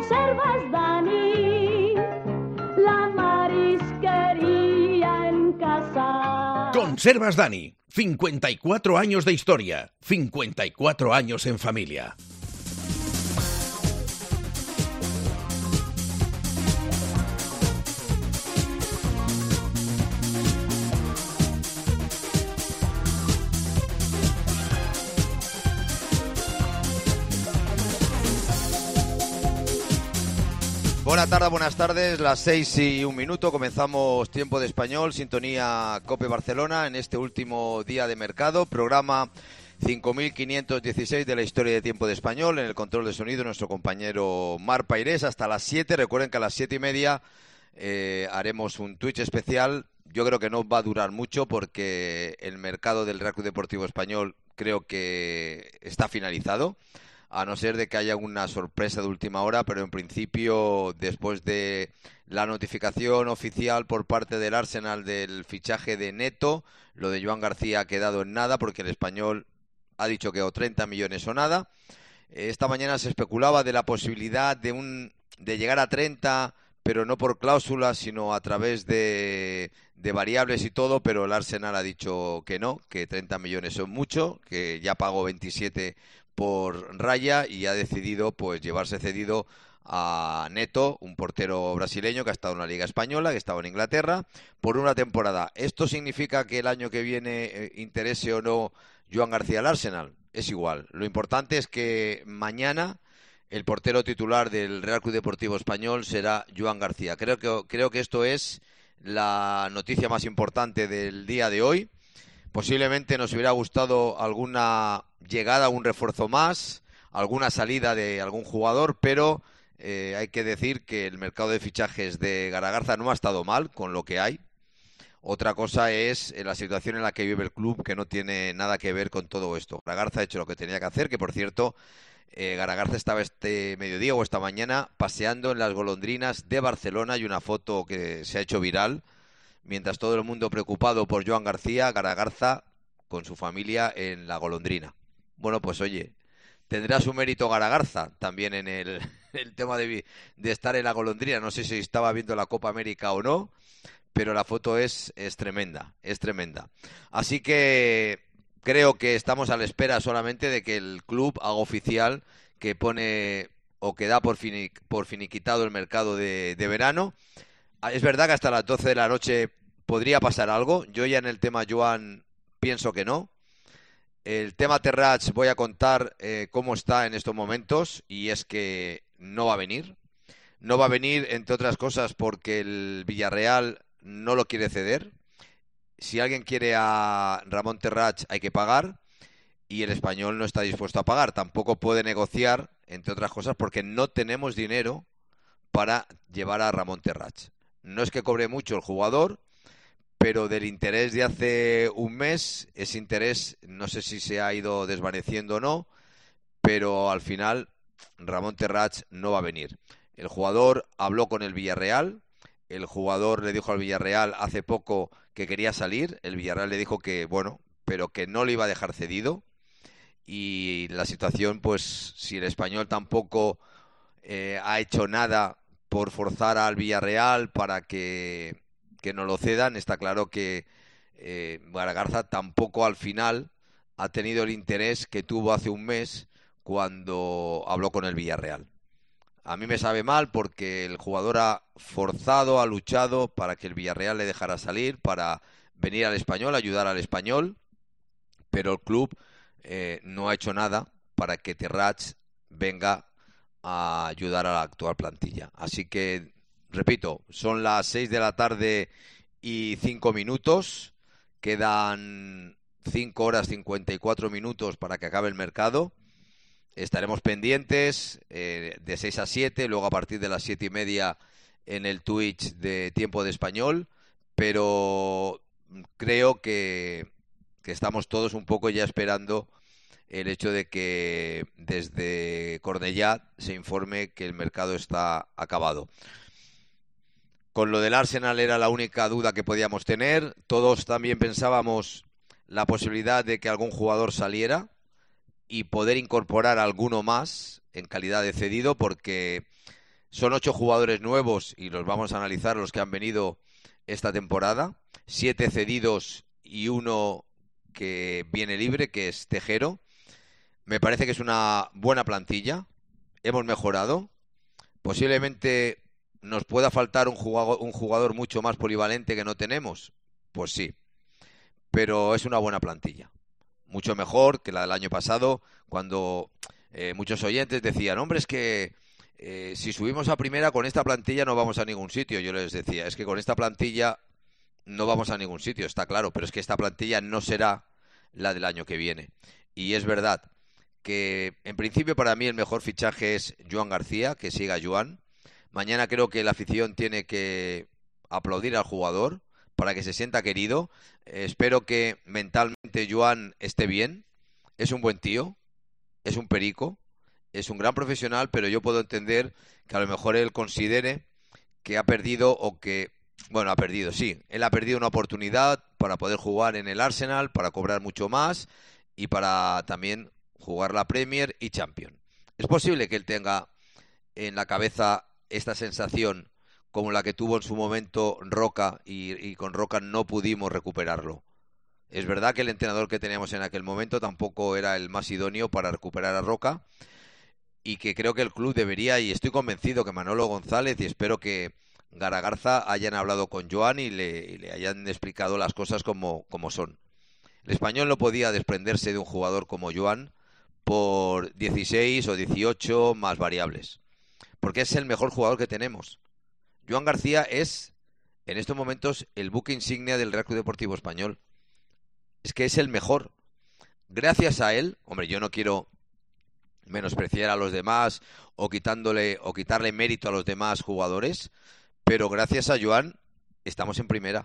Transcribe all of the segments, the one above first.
Conservas Dani, la marisquería en casa. Conservas Dani, 54 años de historia, 54 años en familia. Buenas tardes, las 6:01, comenzamos Tiempo de Español, sintonía COPE Barcelona en este último día de mercado, programa 5516 de la historia de Tiempo de Español. En el control de sonido nuestro compañero Mar Pairés hasta las 7, recuerden que a las 7:30 haremos un Twitch especial. Yo creo que no va a durar mucho porque el mercado del Real Club Deportivo Español creo que está finalizado, a no ser de que haya una sorpresa de última hora, pero en principio, después de la notificación oficial por parte del Arsenal del fichaje de Neto, lo de Joan García ha quedado en nada, porque el Español ha dicho que o 30 millones o nada. Esta mañana se especulaba de la posibilidad de llegar a 30, pero no por cláusulas, sino a través de variables y todo, pero el Arsenal ha dicho que no, que 30 millones son mucho, que ya pagó 27 por Raya y ha decidido pues llevarse cedido a Neto, un portero brasileño que ha estado en la Liga Española, que ha estado en Inglaterra, por una temporada. ¿Esto significa que el año que viene interese o no Joan García al Arsenal? Es igual. Lo importante es que mañana el portero titular del Real Club Deportivo Español será Joan García. Creo que esto es la noticia más importante del día de hoy. Posiblemente nos hubiera gustado alguna llegada, un refuerzo más, alguna salida de algún jugador, pero hay que decir que el mercado de fichajes de Garagarza no ha estado mal con lo que hay. Otra cosa es la situación en la que vive el club, que no tiene nada que ver con todo esto. Garagarza ha hecho lo que tenía que hacer, que por cierto, Garagarza estaba este mediodía o esta mañana paseando en las golondrinas de Barcelona. Hay una foto que se ha hecho viral. Mientras todo el mundo preocupado por Joan García, Garagarza con su familia en la golondrina. Bueno, pues oye, tendrá su mérito Garagarza también en el tema de estar en la golondrina. No sé si estaba viendo la Copa América o no, pero la foto es tremenda, es tremenda. Así que creo que estamos a la espera solamente de que el club haga oficial que pone o que da por finiquitado el mercado de verano. Es verdad que hasta las 12 de la noche podría pasar algo. Yo ya en el tema Joan pienso que no. El tema Terrats voy a contar cómo está en estos momentos, y es que no va a venir. No va a venir, entre otras cosas, porque el Villarreal no lo quiere ceder. Si alguien quiere a Ramón Terrats hay que pagar, y el Español no está dispuesto a pagar. Tampoco puede negociar, entre otras cosas, porque no tenemos dinero para llevar a Ramón Terrats. No es que cobre mucho el jugador, pero del interés de hace un mes, ese interés no sé si se ha ido desvaneciendo o no, pero al final Ramón Terrats no va a venir. El jugador habló con el Villarreal, el jugador le dijo al Villarreal hace poco que quería salir, el Villarreal le dijo que bueno, pero que no le iba a dejar cedido, y la situación, pues si el Español tampoco ha hecho nada por forzar al Villarreal para que no lo cedan, está claro que Garagarza tampoco al final ha tenido el interés que tuvo hace un mes cuando habló con el Villarreal. A mí me sabe mal porque el jugador ha forzado, ha luchado para que el Villarreal le dejara salir, para venir al Español, ayudar al Español, pero el club no ha hecho nada para que Terrats venga a ayudar a la actual plantilla. Así que, repito, son las 6 de la tarde y 5 minutos. Quedan 5 horas 54 minutos para que acabe el mercado. Estaremos pendientes de 6 a 7, luego a partir de las 7:30 en el Twitch de Tiempo de Español, pero creo que estamos todos un poco ya esperando el hecho de que desde Cornellá se informe que el mercado está acabado. Con lo del Arsenal era la única duda que podíamos tener. Todos también pensábamos la posibilidad de que algún jugador saliera y poder incorporar a alguno más en calidad de cedido, porque Son 8 jugadores nuevos y los vamos a analizar, los que han venido esta temporada. 7 cedidos y uno que viene libre, que es Tejero. Me parece que es una buena plantilla. Hemos mejorado. Posiblemente nos pueda faltar un jugador mucho más polivalente que no tenemos. Pues sí, pero es una buena plantilla. Mucho mejor que la del año pasado, cuando muchos oyentes decían, hombre, es que si subimos a primera con esta plantilla no vamos a ningún sitio. Yo les decía, es que con esta plantilla no vamos a ningún sitio, está claro, pero es que esta plantilla no será la del año que viene. Y es verdad que en principio para mí el mejor fichaje es Joan García, que siga Joan. Mañana creo que la afición tiene que aplaudir al jugador para que se sienta querido. Espero que mentalmente Joan esté bien. Es un buen tío, es un perico, es un gran profesional, pero yo puedo entender que a lo mejor él considere que ha perdido o que... Bueno, ha perdido, sí. Él ha perdido una oportunidad para poder jugar en el Arsenal, para cobrar mucho más y para también jugar la Premier y Champions. Es posible que él tenga en la cabeza esta sensación como la que tuvo en su momento Roca y con Roca no pudimos recuperarlo. Es verdad que el entrenador que teníamos en aquel momento tampoco era el más idóneo para recuperar a Roca y que creo que el club debería, y estoy convencido que Manolo González y espero que Garagarza hayan hablado con Joan y le hayan explicado las cosas como son. El Español no podía desprenderse de un jugador como Joan por 16 o 18 más variables, porque es el mejor jugador que tenemos. Joan García es, en estos momentos, el buque insignia del Real Club Deportivo Español. Es que es el mejor. Gracias a él, hombre, yo no quiero menospreciar a los demás o quitarle mérito a los demás jugadores, pero gracias a Joan estamos en primera.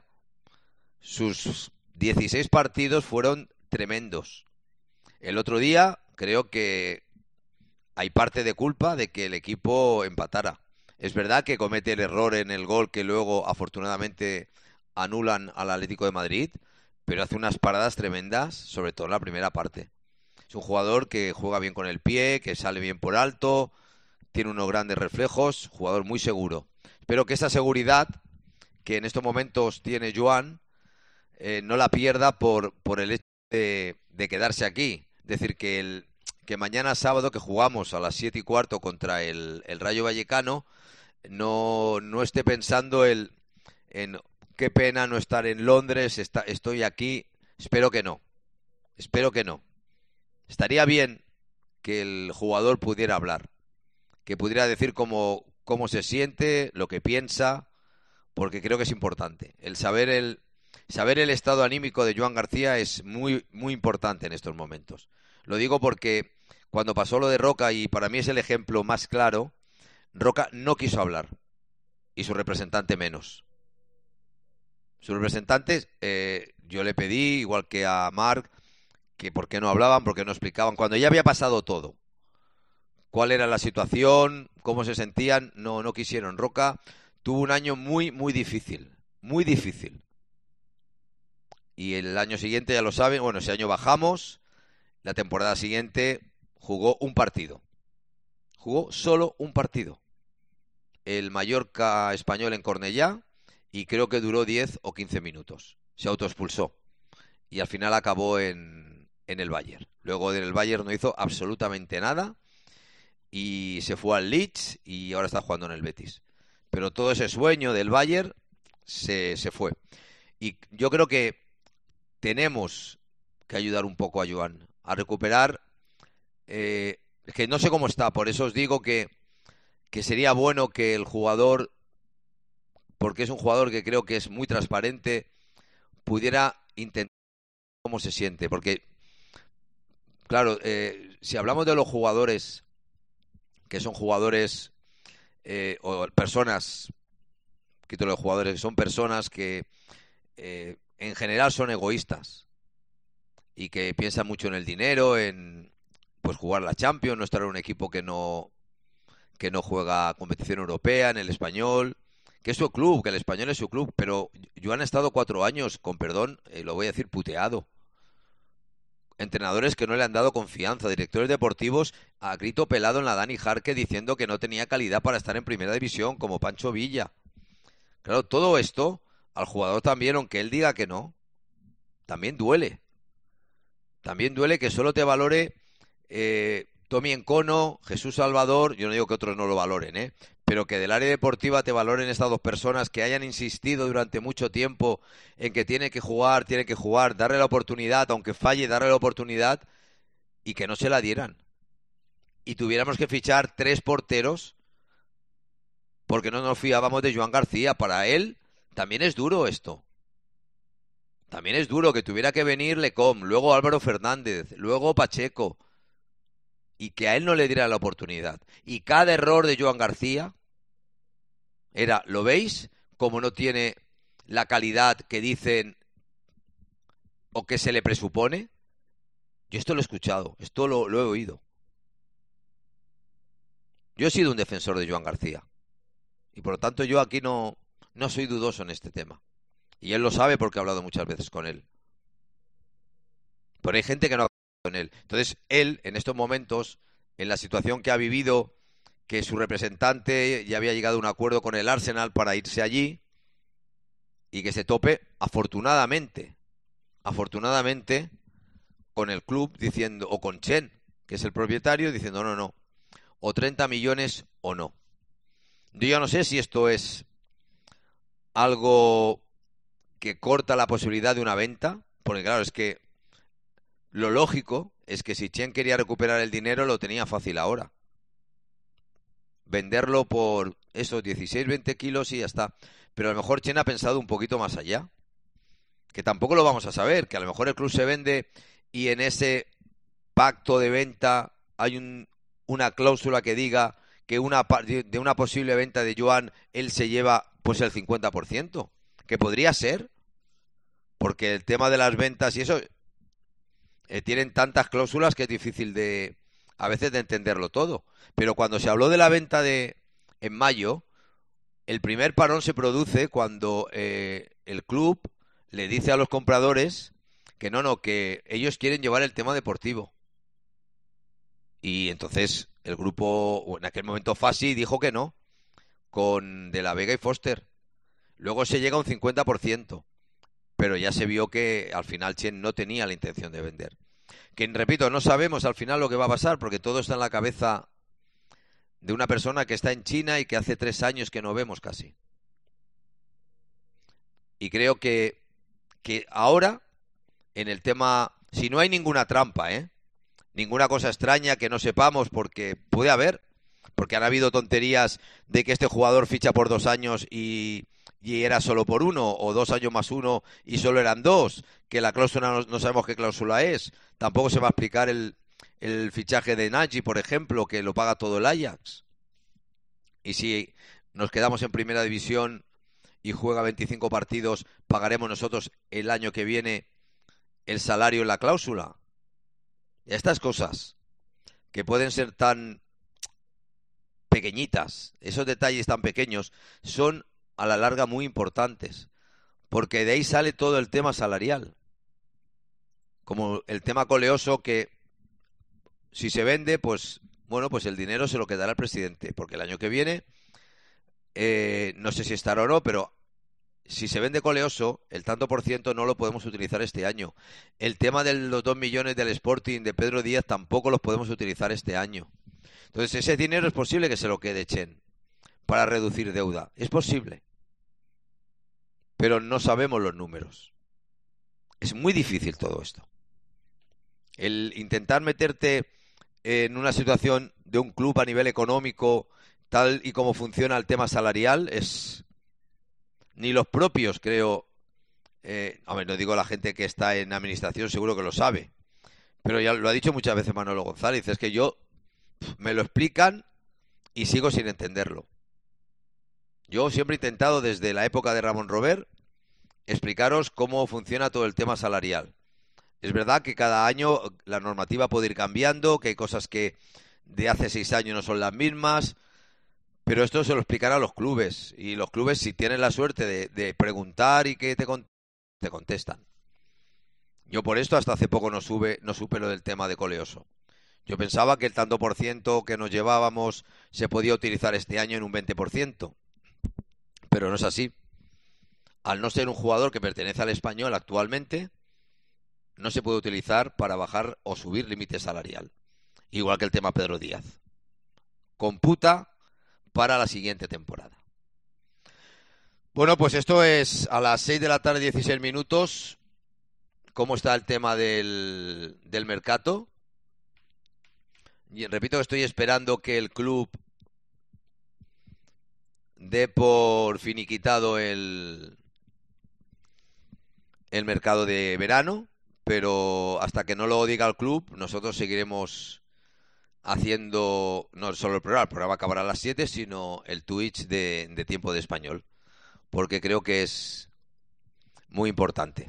Sus 16 partidos fueron tremendos. El otro día creo que hay parte de culpa de que el equipo empatara. Es verdad que comete el error en el gol que luego afortunadamente anulan al Atlético de Madrid, pero hace unas paradas tremendas, sobre todo en la primera parte. Es un jugador que juega bien con el pie, que sale bien por alto, tiene unos grandes reflejos, jugador muy seguro. Espero que esa seguridad que en estos momentos tiene Joan no la pierda por el hecho de quedarse aquí. Es decir, que mañana sábado que jugamos a las 7:15 contra el Rayo Vallecano no esté pensando en qué pena no estar en Londres, estoy aquí. Espero que no. Espero que no. Estaría bien que el jugador pudiera hablar, que pudiera decir cómo se siente, lo que piensa, porque creo que es importante. Saber el estado anímico de Joan García es muy, muy importante en estos momentos. Lo digo porque cuando pasó lo de Roca, y para mí es el ejemplo más claro, Roca no quiso hablar y su representante menos. Sus representantes, yo le pedí, igual que a Marc, que por qué no hablaban, por qué no explicaban, cuando ya había pasado todo. Cuál era la situación, cómo se sentían, no quisieron. Roca tuvo un año muy, muy difícil, muy difícil. Y el año siguiente, ya lo saben, bueno, ese año bajamos, la temporada siguiente jugó un partido. Jugó solo un partido. El Mallorca Español en Cornellá, y creo que duró 10 o 15 minutos. Se autoexpulsó. Y al final acabó en el Bayern. Luego del Bayern no hizo absolutamente nada. Y se fue al Leeds y ahora está jugando en el Betis. Pero todo ese sueño del Bayern se fue. Y yo creo que tenemos que ayudar un poco a Joan a recuperar, que no sé cómo está, por eso os digo que sería bueno que el jugador, porque es un jugador que creo que es muy transparente, pudiera intentar cómo se siente, porque claro, si hablamos de los jugadores que son jugadores o personas, quito los jugadores, que son personas que en general son egoístas y que piensan mucho en el dinero, en pues jugar la Champions, no estar en un equipo que no juega competición europea, en el Español, que es su club, que el Español es su club, pero Joan ha estado 4 años, con perdón, lo voy a decir, puteado. entrenadores que no le han dado confianza, directores deportivos a grito pelado en la Dani Jarque diciendo que no tenía calidad para estar en primera división, como Pancho Villa. Claro, todo esto al jugador también, aunque él diga que no, también duele. También duele que solo te valore Tommy Encono, Jesús Salvador, yo no digo que otros no lo valoren, pero que del área deportiva te valoren estas dos personas que hayan insistido durante mucho tiempo en que tiene que jugar, darle la oportunidad, aunque falle, darle la oportunidad, y que no se la dieran. Y tuviéramos que fichar 3 porteros porque no nos fiábamos de Joan García. Para él también es duro esto. También es duro que tuviera que venir Lecom, luego Álvaro Fernández, luego Pacheco, y que a él no le diera la oportunidad. Y cada error de Joan García era, ¿lo veis? Como no tiene la calidad que dicen o que se le presupone. Yo esto lo he escuchado, esto lo he oído. Yo he sido un defensor de Joan García. Y por lo tanto yo aquí no soy dudoso en este tema. Y él lo sabe porque he hablado muchas veces con él. Pero hay gente que no ha hablado con él. Entonces él, en estos momentos, en la situación que ha vivido, que su representante ya había llegado a un acuerdo con el Arsenal para irse allí y que se tope, afortunadamente, con el club diciendo, o con Chen, que es el propietario, diciendo no, o 30 millones o no. Yo ya no sé si esto es algo que corta la posibilidad de una venta, porque claro, es que lo lógico es que si Chen quería recuperar el dinero lo tenía fácil ahora. Venderlo por esos 16, 20 kilos y ya está. Pero a lo mejor Chen ha pensado un poquito más allá, que tampoco lo vamos a saber, que a lo mejor el club se vende y en ese pacto de venta hay una cláusula que diga que de una posible venta de Joan él se lleva pues el 50%, que podría ser, porque el tema de las ventas y eso tienen tantas cláusulas que es difícil a veces de entenderlo todo. Pero cuando se habló de la venta en mayo, el primer parón se produce cuando el club le dice a los compradores que que ellos quieren llevar el tema deportivo. Y entonces el grupo, en aquel momento Fassi, dijo que no, con De la Vega y Foster. Luego se llega a un 50%, pero ya se vio que al final Chen no tenía la intención de vender. Que, repito, no sabemos al final lo que va a pasar, porque todo está en la cabeza de una persona que está en China y que hace 3 años que no vemos casi. Y creo que ahora, en el tema, si no hay ninguna trampa, ninguna cosa extraña que no sepamos, porque puede haber, porque han habido tonterías de que este jugador ficha por 2 años y era solo por 1, o 2 años más 1 y solo eran 2, que la cláusula no sabemos qué cláusula es. Tampoco se va a explicar el fichaje de Nagy, por ejemplo, que lo paga todo el Ajax. Y si nos quedamos en primera división y juega 25 partidos, pagaremos nosotros el año que viene el salario en la cláusula. Y estas cosas que pueden ser tan pequeñitas, esos detalles tan pequeños, son a la larga muy importantes, porque de ahí sale todo el tema salarial. Como el tema Coleoso, que si se vende, pues bueno, pues el dinero se lo quedará el presidente, porque el año que viene, no sé si estará o no, pero si se vende Coleoso, el tanto por ciento no lo podemos utilizar este año. El tema de los 2 millones del Sporting de Pedro Díaz tampoco los podemos utilizar este año. Entonces ese dinero es posible que se lo quede Chen para reducir deuda. Es posible. Pero no sabemos los números. Es muy difícil todo esto. El intentar meterte en una situación de un club a nivel económico, tal y como funciona el tema salarial, es... Ni los propios, creo... no digo la gente que está en administración, seguro que lo sabe. Pero ya lo ha dicho muchas veces Manolo González, es que me lo explican y sigo sin entenderlo. Yo siempre he intentado, desde la época de Ramón Robert, explicaros cómo funciona todo el tema salarial. Es verdad que cada año la normativa puede ir cambiando, que hay cosas que de hace 6 años no son las mismas, pero esto se lo explicará a los clubes. Y los clubes, si tienen la suerte de preguntar y que te contestan. Yo por esto hasta hace poco no supe lo del tema de Coleoso. Yo pensaba que el tanto por ciento que nos llevábamos se podía utilizar este año en un 20%, pero no es así. Al no ser un jugador que pertenece al Español actualmente, no se puede utilizar para bajar o subir límite salarial. Igual que el tema Pedro Díaz. Computa para la siguiente temporada. Bueno, pues esto es a las 6 de la tarde, 16 minutos. ¿Cómo está el tema del mercado? Y repito que estoy esperando que el club dé por finiquitado el mercado de verano, pero hasta que no lo diga el club, nosotros seguiremos haciendo no solo el programa acabará a las 7, sino el Twitch de Tiempo de Español, porque creo que es muy importante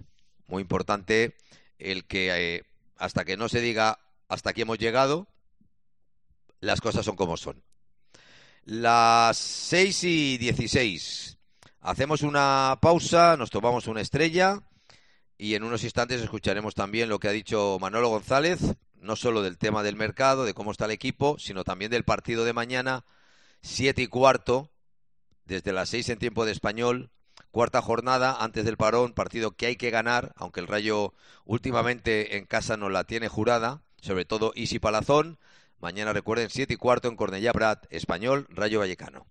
el que hasta que no se diga hasta aquí hemos llegado, las cosas son como son. Las 6:16. Hacemos una pausa, nos tomamos una estrella y en unos instantes escucharemos también lo que ha dicho Manolo González, no solo del tema del mercado, de cómo está el equipo, sino también del partido de mañana, 7:15, desde las 6 en Tiempo de Español, cuarta jornada antes del parón, partido que hay que ganar, aunque el Rayo últimamente en casa nos la tiene jurada, sobre todo Isi Palazón. Mañana recuerden, 7:15 en Cornellá Prat, Español, Rayo Vallecano.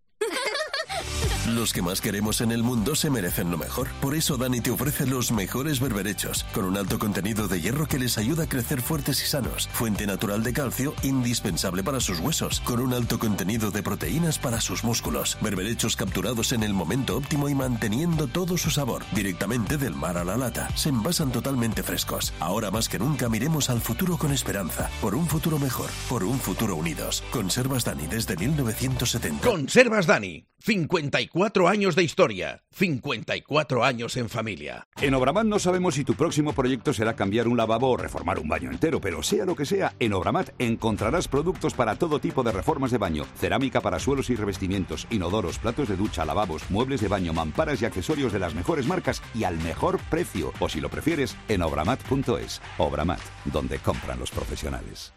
Los que más queremos en el mundo se merecen lo mejor. Por eso Dani te ofrece los mejores berberechos, con un alto contenido de hierro que les ayuda a crecer fuertes y sanos. Fuente natural de calcio, indispensable para sus huesos, con un alto contenido de proteínas para sus músculos. Berberechos capturados en el momento óptimo y manteniendo todo su sabor. Directamente del mar a la lata. Se envasan totalmente frescos. Ahora más que nunca miremos al futuro con esperanza. Por un futuro mejor. Por un futuro unidos. Conservas Dani desde 1970. Conservas Dani. 54 años de historia, 54 años en familia. En Obramat no sabemos si tu próximo proyecto será cambiar un lavabo o reformar un baño entero, pero sea lo que sea, en Obramat encontrarás productos para todo tipo de reformas de baño, cerámica para suelos y revestimientos, inodoros, platos de ducha, lavabos, muebles de baño, mamparas y accesorios de las mejores marcas y al mejor precio. O si lo prefieres, en obramat.es. Obramat, donde compran los profesionales.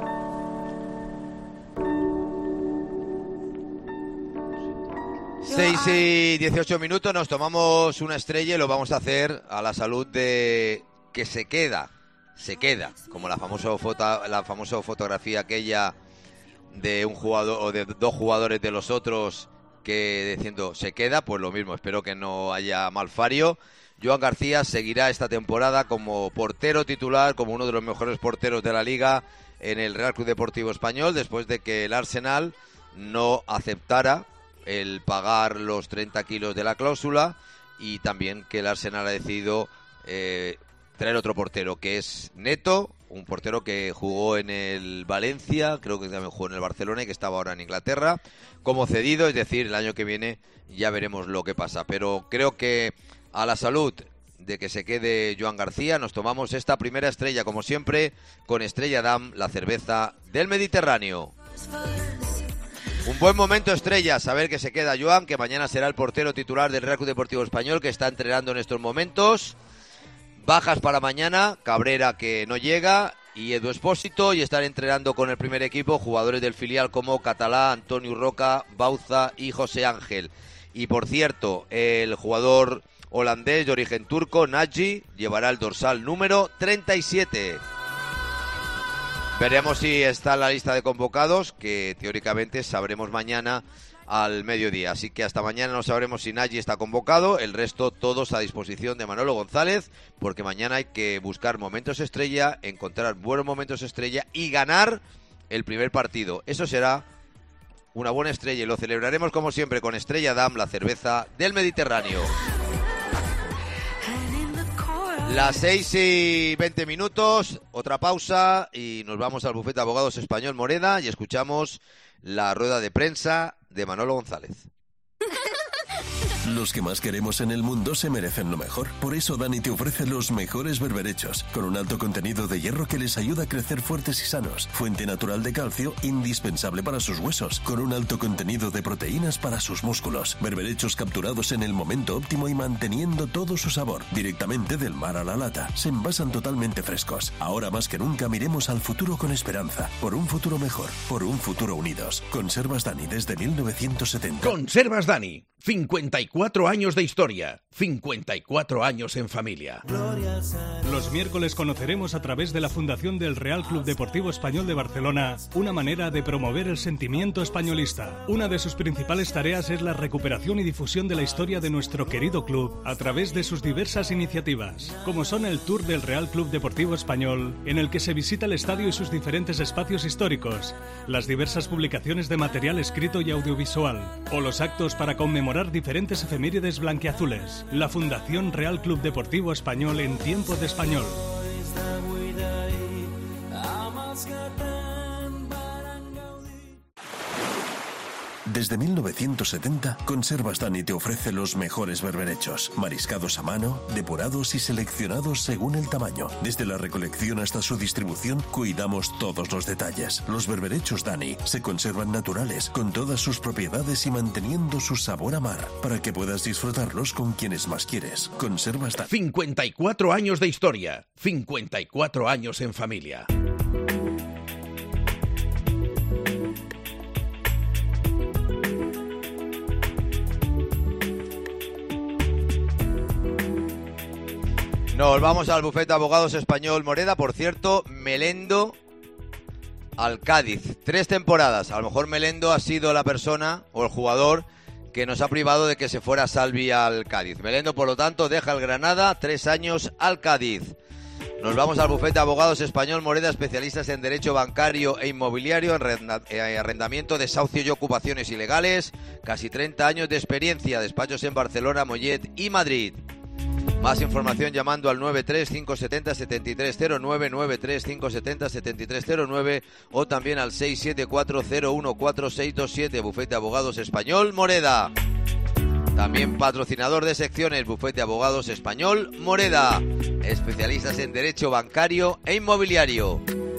6:18 minutos, nos tomamos una estrella y lo vamos a hacer a la salud de que se queda, como la famosa fotografía aquella de un jugador o de dos jugadores de los otros que diciendo se queda, pues lo mismo, espero que no haya malfario. Joan García seguirá esta temporada como portero titular, como uno de los mejores porteros de la liga en el Real Club Deportivo Español, después de que el Arsenal no aceptara el pagar los 30 kilos de la cláusula y también que el Arsenal ha decidido traer otro portero que es Neto, un portero que jugó en el Valencia, creo que también jugó en el Barcelona y que estaba ahora en Inglaterra como cedido, es decir, el año que viene ya veremos lo que pasa, pero creo que a la salud de que se quede Joan García nos tomamos esta primera estrella como siempre con Estrella Damm, la cerveza del Mediterráneo. Un buen momento, estrella, saber que se queda Joan, que mañana será el portero titular del Real Club Deportivo Español, que está entrenando en estos momentos. Bajas para mañana, Cabrera que no llega y Edu Espósito, y están entrenando con el primer equipo jugadores del filial como Catalá, Antonio Roca, Bauza y José Ángel. Y por cierto, el jugador holandés de origen turco, Nagy, llevará el dorsal número 37. Veremos si está en la lista de convocados, que teóricamente sabremos mañana al mediodía. Así que hasta mañana no sabremos si Nagy está convocado. El resto todos a disposición de Manolo González, porque mañana hay que buscar momentos estrella, encontrar buenos momentos estrella y ganar el primer partido. Eso será una buena estrella y lo celebraremos como siempre con Estrella Damm, la cerveza del Mediterráneo. Las 6:20 minutos, otra pausa y nos vamos al bufete de abogados Español Moreda y escuchamos la rueda de prensa de Manolo González. Los que más queremos en el mundo se merecen lo mejor. Por eso Dani te ofrece los mejores berberechos, con un alto contenido de hierro que les ayuda a crecer fuertes y sanos. Fuente natural de calcio, indispensable para sus huesos, con un alto contenido de proteínas para sus músculos. Berberechos capturados en el momento óptimo y manteniendo todo su sabor, directamente del mar a la lata. Se envasan totalmente frescos. Ahora más que nunca miremos al futuro con esperanza. Por un futuro mejor, por un futuro unidos. Conservas Dani desde 1970. Conservas Dani. 54 años de historia, 54 años en familia. Los miércoles conoceremos a través de la Fundación del Real Club Deportivo Español de Barcelona una manera de promover el sentimiento españolista. Una de sus principales tareas es la recuperación y difusión de la historia de nuestro querido club a través de sus diversas iniciativas, como son el Tour del Real Club Deportivo Español, en el que se visita el estadio y sus diferentes espacios históricos, las diversas publicaciones de material escrito y audiovisual, o los actos para conmemorar diferentes efemérides blanquiazules. La Fundación Real Club Deportivo Español en tiempo de español. Desde 1970, Conservas Dani te ofrece los mejores berberechos, mariscados a mano, depurados y seleccionados según el tamaño. Desde la recolección hasta su distribución, cuidamos todos los detalles. Los berberechos Dani se conservan naturales, con todas sus propiedades y manteniendo su sabor a mar, para que puedas disfrutarlos con quienes más quieres. Conservas Dani. 54 años de historia, 54 años en familia. Nos vamos al bufete de abogados español Moreda. Por cierto, Melendo al Cádiz. 3 temporadas. A lo mejor Melendo ha sido la persona o el jugador que nos ha privado de que se fuera Salvi al Cádiz. Melendo, por lo tanto, deja el Granada. 3 años al Cádiz. Nos vamos al bufete de abogados español Moreda, especialistas en derecho bancario e inmobiliario, arrendamiento, desahucio y ocupaciones ilegales. Casi 30 años de experiencia. Despachos en Barcelona, Mollet y Madrid. Más información llamando al 93-570-7309, 93-570-7309 o también al 674-014627, Bufete de Abogados Español Moreda. También patrocinador de secciones, Bufete de Abogados Español Moreda. Especialistas en derecho bancario e inmobiliario.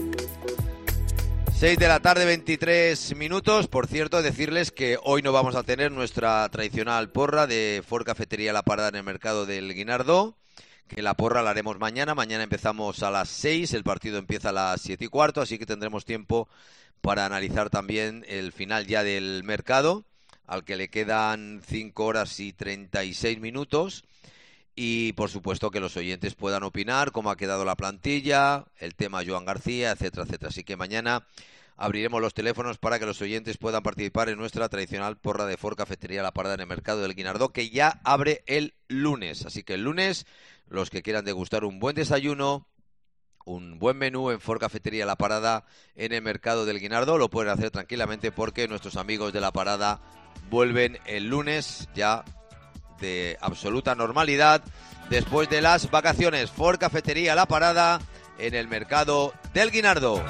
6 de la tarde, 23 minutos. Por cierto, decirles que hoy no vamos a tener nuestra tradicional porra de Ford Cafetería La Parada en el mercado del Guinardó, que la porra la haremos mañana. Mañana empezamos a las 6, el partido empieza a las 7:15, así que tendremos tiempo para analizar también el final ya del mercado, al que le quedan 5 horas y 36 minutos. Y por supuesto que los oyentes puedan opinar cómo ha quedado la plantilla, el tema Joan García, etcétera, etcétera. Así que mañana abriremos los teléfonos para que los oyentes puedan participar en nuestra tradicional porra de Ford Cafetería La Parada en el mercado del Guinardó, que ya abre el lunes. Así que el lunes, los que quieran degustar un buen desayuno, un buen menú en Ford Cafetería La Parada en el mercado del Guinardó, lo pueden hacer tranquilamente porque nuestros amigos de La Parada vuelven el lunes ya de absoluta normalidad después de las vacaciones. Ford Cafetería La Parada en el mercado del Guinardó.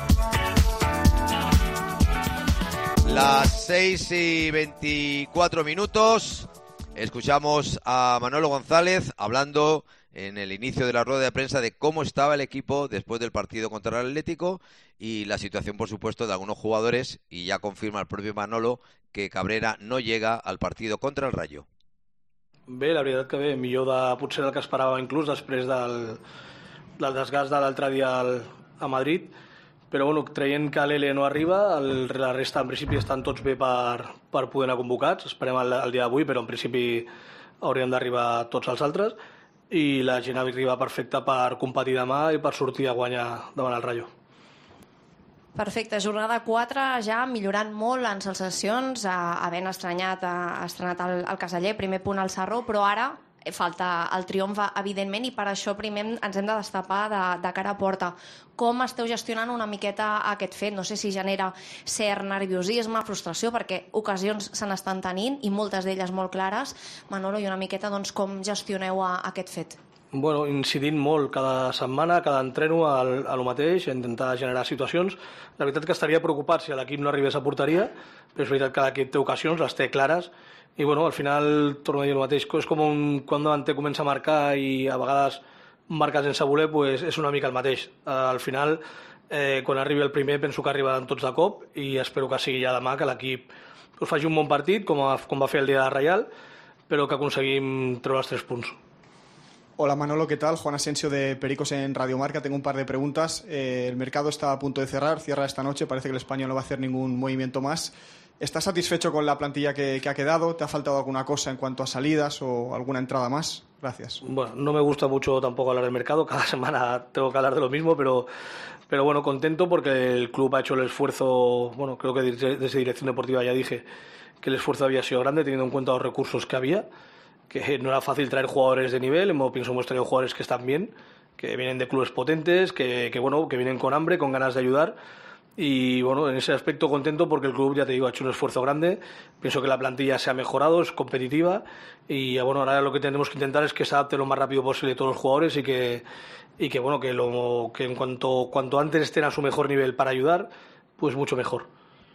Las 6:24 minutos. Escuchamos a Manolo González hablando en el inicio de la rueda de prensa de cómo estaba el equipo después del partido contra el Atlético y la situación, por supuesto, de algunos jugadores, y ya confirma el propio Manolo que Cabrera no llega al partido contra el Rayo. Bé, la veritat que bé, millor de potser del que esperava inclús després del desgast de l'altre dia a Madrid, però bueno, traient que l'Ele no arriba, la resta en principi estan tots bé per poder anar convocats, esperem el dia d'avui, però en principi haurien d'arribar tots els altres, i la gent arriba perfecta per competir demà i per sortir a guanyar davant el Rayo. Perfecte, jornada 4 ja millorant molt en sensacions, havent estrenat el Caseller, primer punt al Sarró, però ara falta el triomf, evidentment, i per això primer ens hem de destapar de cara a porta. Com esteu gestionant una miqueta aquest fet? No sé si genera cert nerviosisme, frustració, perquè ocasions se n'estan tenint i moltes d'elles molt clares. Manolo, i una miqueta com gestioneu aquest fet? Bueno, incidint molt cada setmana, cada entreno a lo mateix, a intentar generar situacions. La veritat que estaria preocupat si l'equip no arribés a porteria, però és veritat que l'equip té ocasions, les té clares, i bueno, al final, torno a dir el mateix, és com quan davant comença a marcar i a vegades marca sense voler, pues és una mica el mateix. Al final, quan arribi el primer, penso que arribaran tots de cop i espero que sigui ja demà, que l'equip pues, faci un bon partit, com va fer el dia de Reial, però que aconseguim treure els 3 punts. Hola Manolo, ¿qué tal? Juan Asensio de Pericos en Radio Marca. Tengo un par de preguntas. El mercado está a punto de cerrar, cierra esta noche. Parece que el Español no va a hacer ningún movimiento más. ¿Estás satisfecho con la plantilla que ha quedado? ¿Te ha faltado alguna cosa en cuanto a salidas o alguna entrada más? Gracias. Bueno, no me gusta mucho tampoco hablar del mercado. Cada semana tengo que hablar de lo mismo, pero bueno, contento porque el club ha hecho el esfuerzo. Bueno, creo que desde Dirección Deportiva ya dije que el esfuerzo había sido grande teniendo en cuenta los recursos que había, que no era fácil traer jugadores de nivel. Pienso que hemos traído jugadores que están bien, que vienen de clubes potentes, que vienen con hambre, con ganas de ayudar. Y bueno, en ese aspecto contento porque el club, ya te digo, ha hecho un esfuerzo grande. Pienso que la plantilla se ha mejorado, es competitiva y bueno, ahora lo que tenemos que intentar es que se adapte lo más rápido posible todos los jugadores y que en cuanto antes estén a su mejor nivel para ayudar, pues mucho mejor.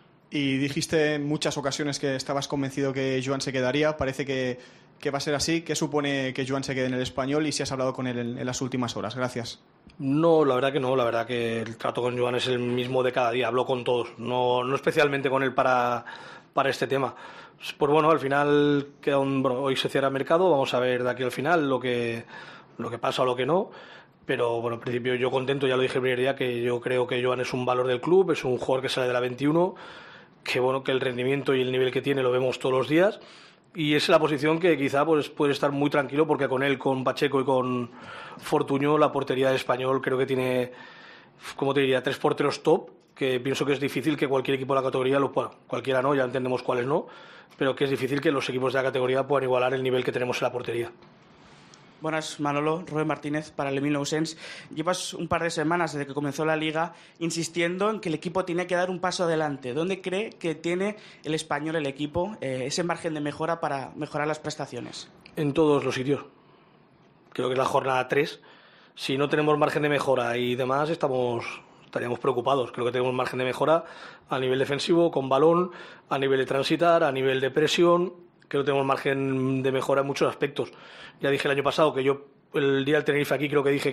Y dijiste en muchas ocasiones que estabas convencido que Joan se quedaría. Parece que va a ser así. ¿Qué supone que Joan se quede en el Español y si has hablado con él en las últimas horas? Gracias. No, la verdad que no. La verdad que el trato con Joan es el mismo de cada día. Hablo con todos, no especialmente con él para este tema. Pues bueno, al final hoy se cierra el mercado. Vamos a ver de aquí al final lo que pasa o lo que no. Pero bueno, en principio yo contento, ya lo dije el primer día, que yo creo que Joan es un valor del club, es un jugador que sale de la 21, que bueno, que el rendimiento y el nivel que tiene lo vemos todos los días. Y es la posición que quizá pues, puede estar muy tranquilo porque con él, con Pacheco y con Fortuño, la portería de Español creo que tiene, como te diría, 3 porteros top, que pienso que es difícil que cualquier equipo de la categoría lo pueda. Cualquiera no, ya entendemos cuáles no, pero que es difícil que los equipos de la categoría puedan igualar el nivel que tenemos en la portería. Buenas, Manolo. Rubén Martínez para el Emilio Ausens. Llevas un par de semanas desde que comenzó la Liga insistiendo en que el equipo tiene que dar un paso adelante. ¿Dónde cree que tiene el Español, el equipo, ese margen de mejora para mejorar las prestaciones? En todos los sitios. Creo que es la jornada 3. Si no tenemos margen de mejora y demás, estaríamos preocupados. Creo que tenemos margen de mejora a nivel defensivo, con balón, a nivel de transitar, a nivel de presión. Creo que tenemos margen de mejora en muchos aspectos. Ya dije el año pasado que yo, el día del Tenerife aquí, creo que dije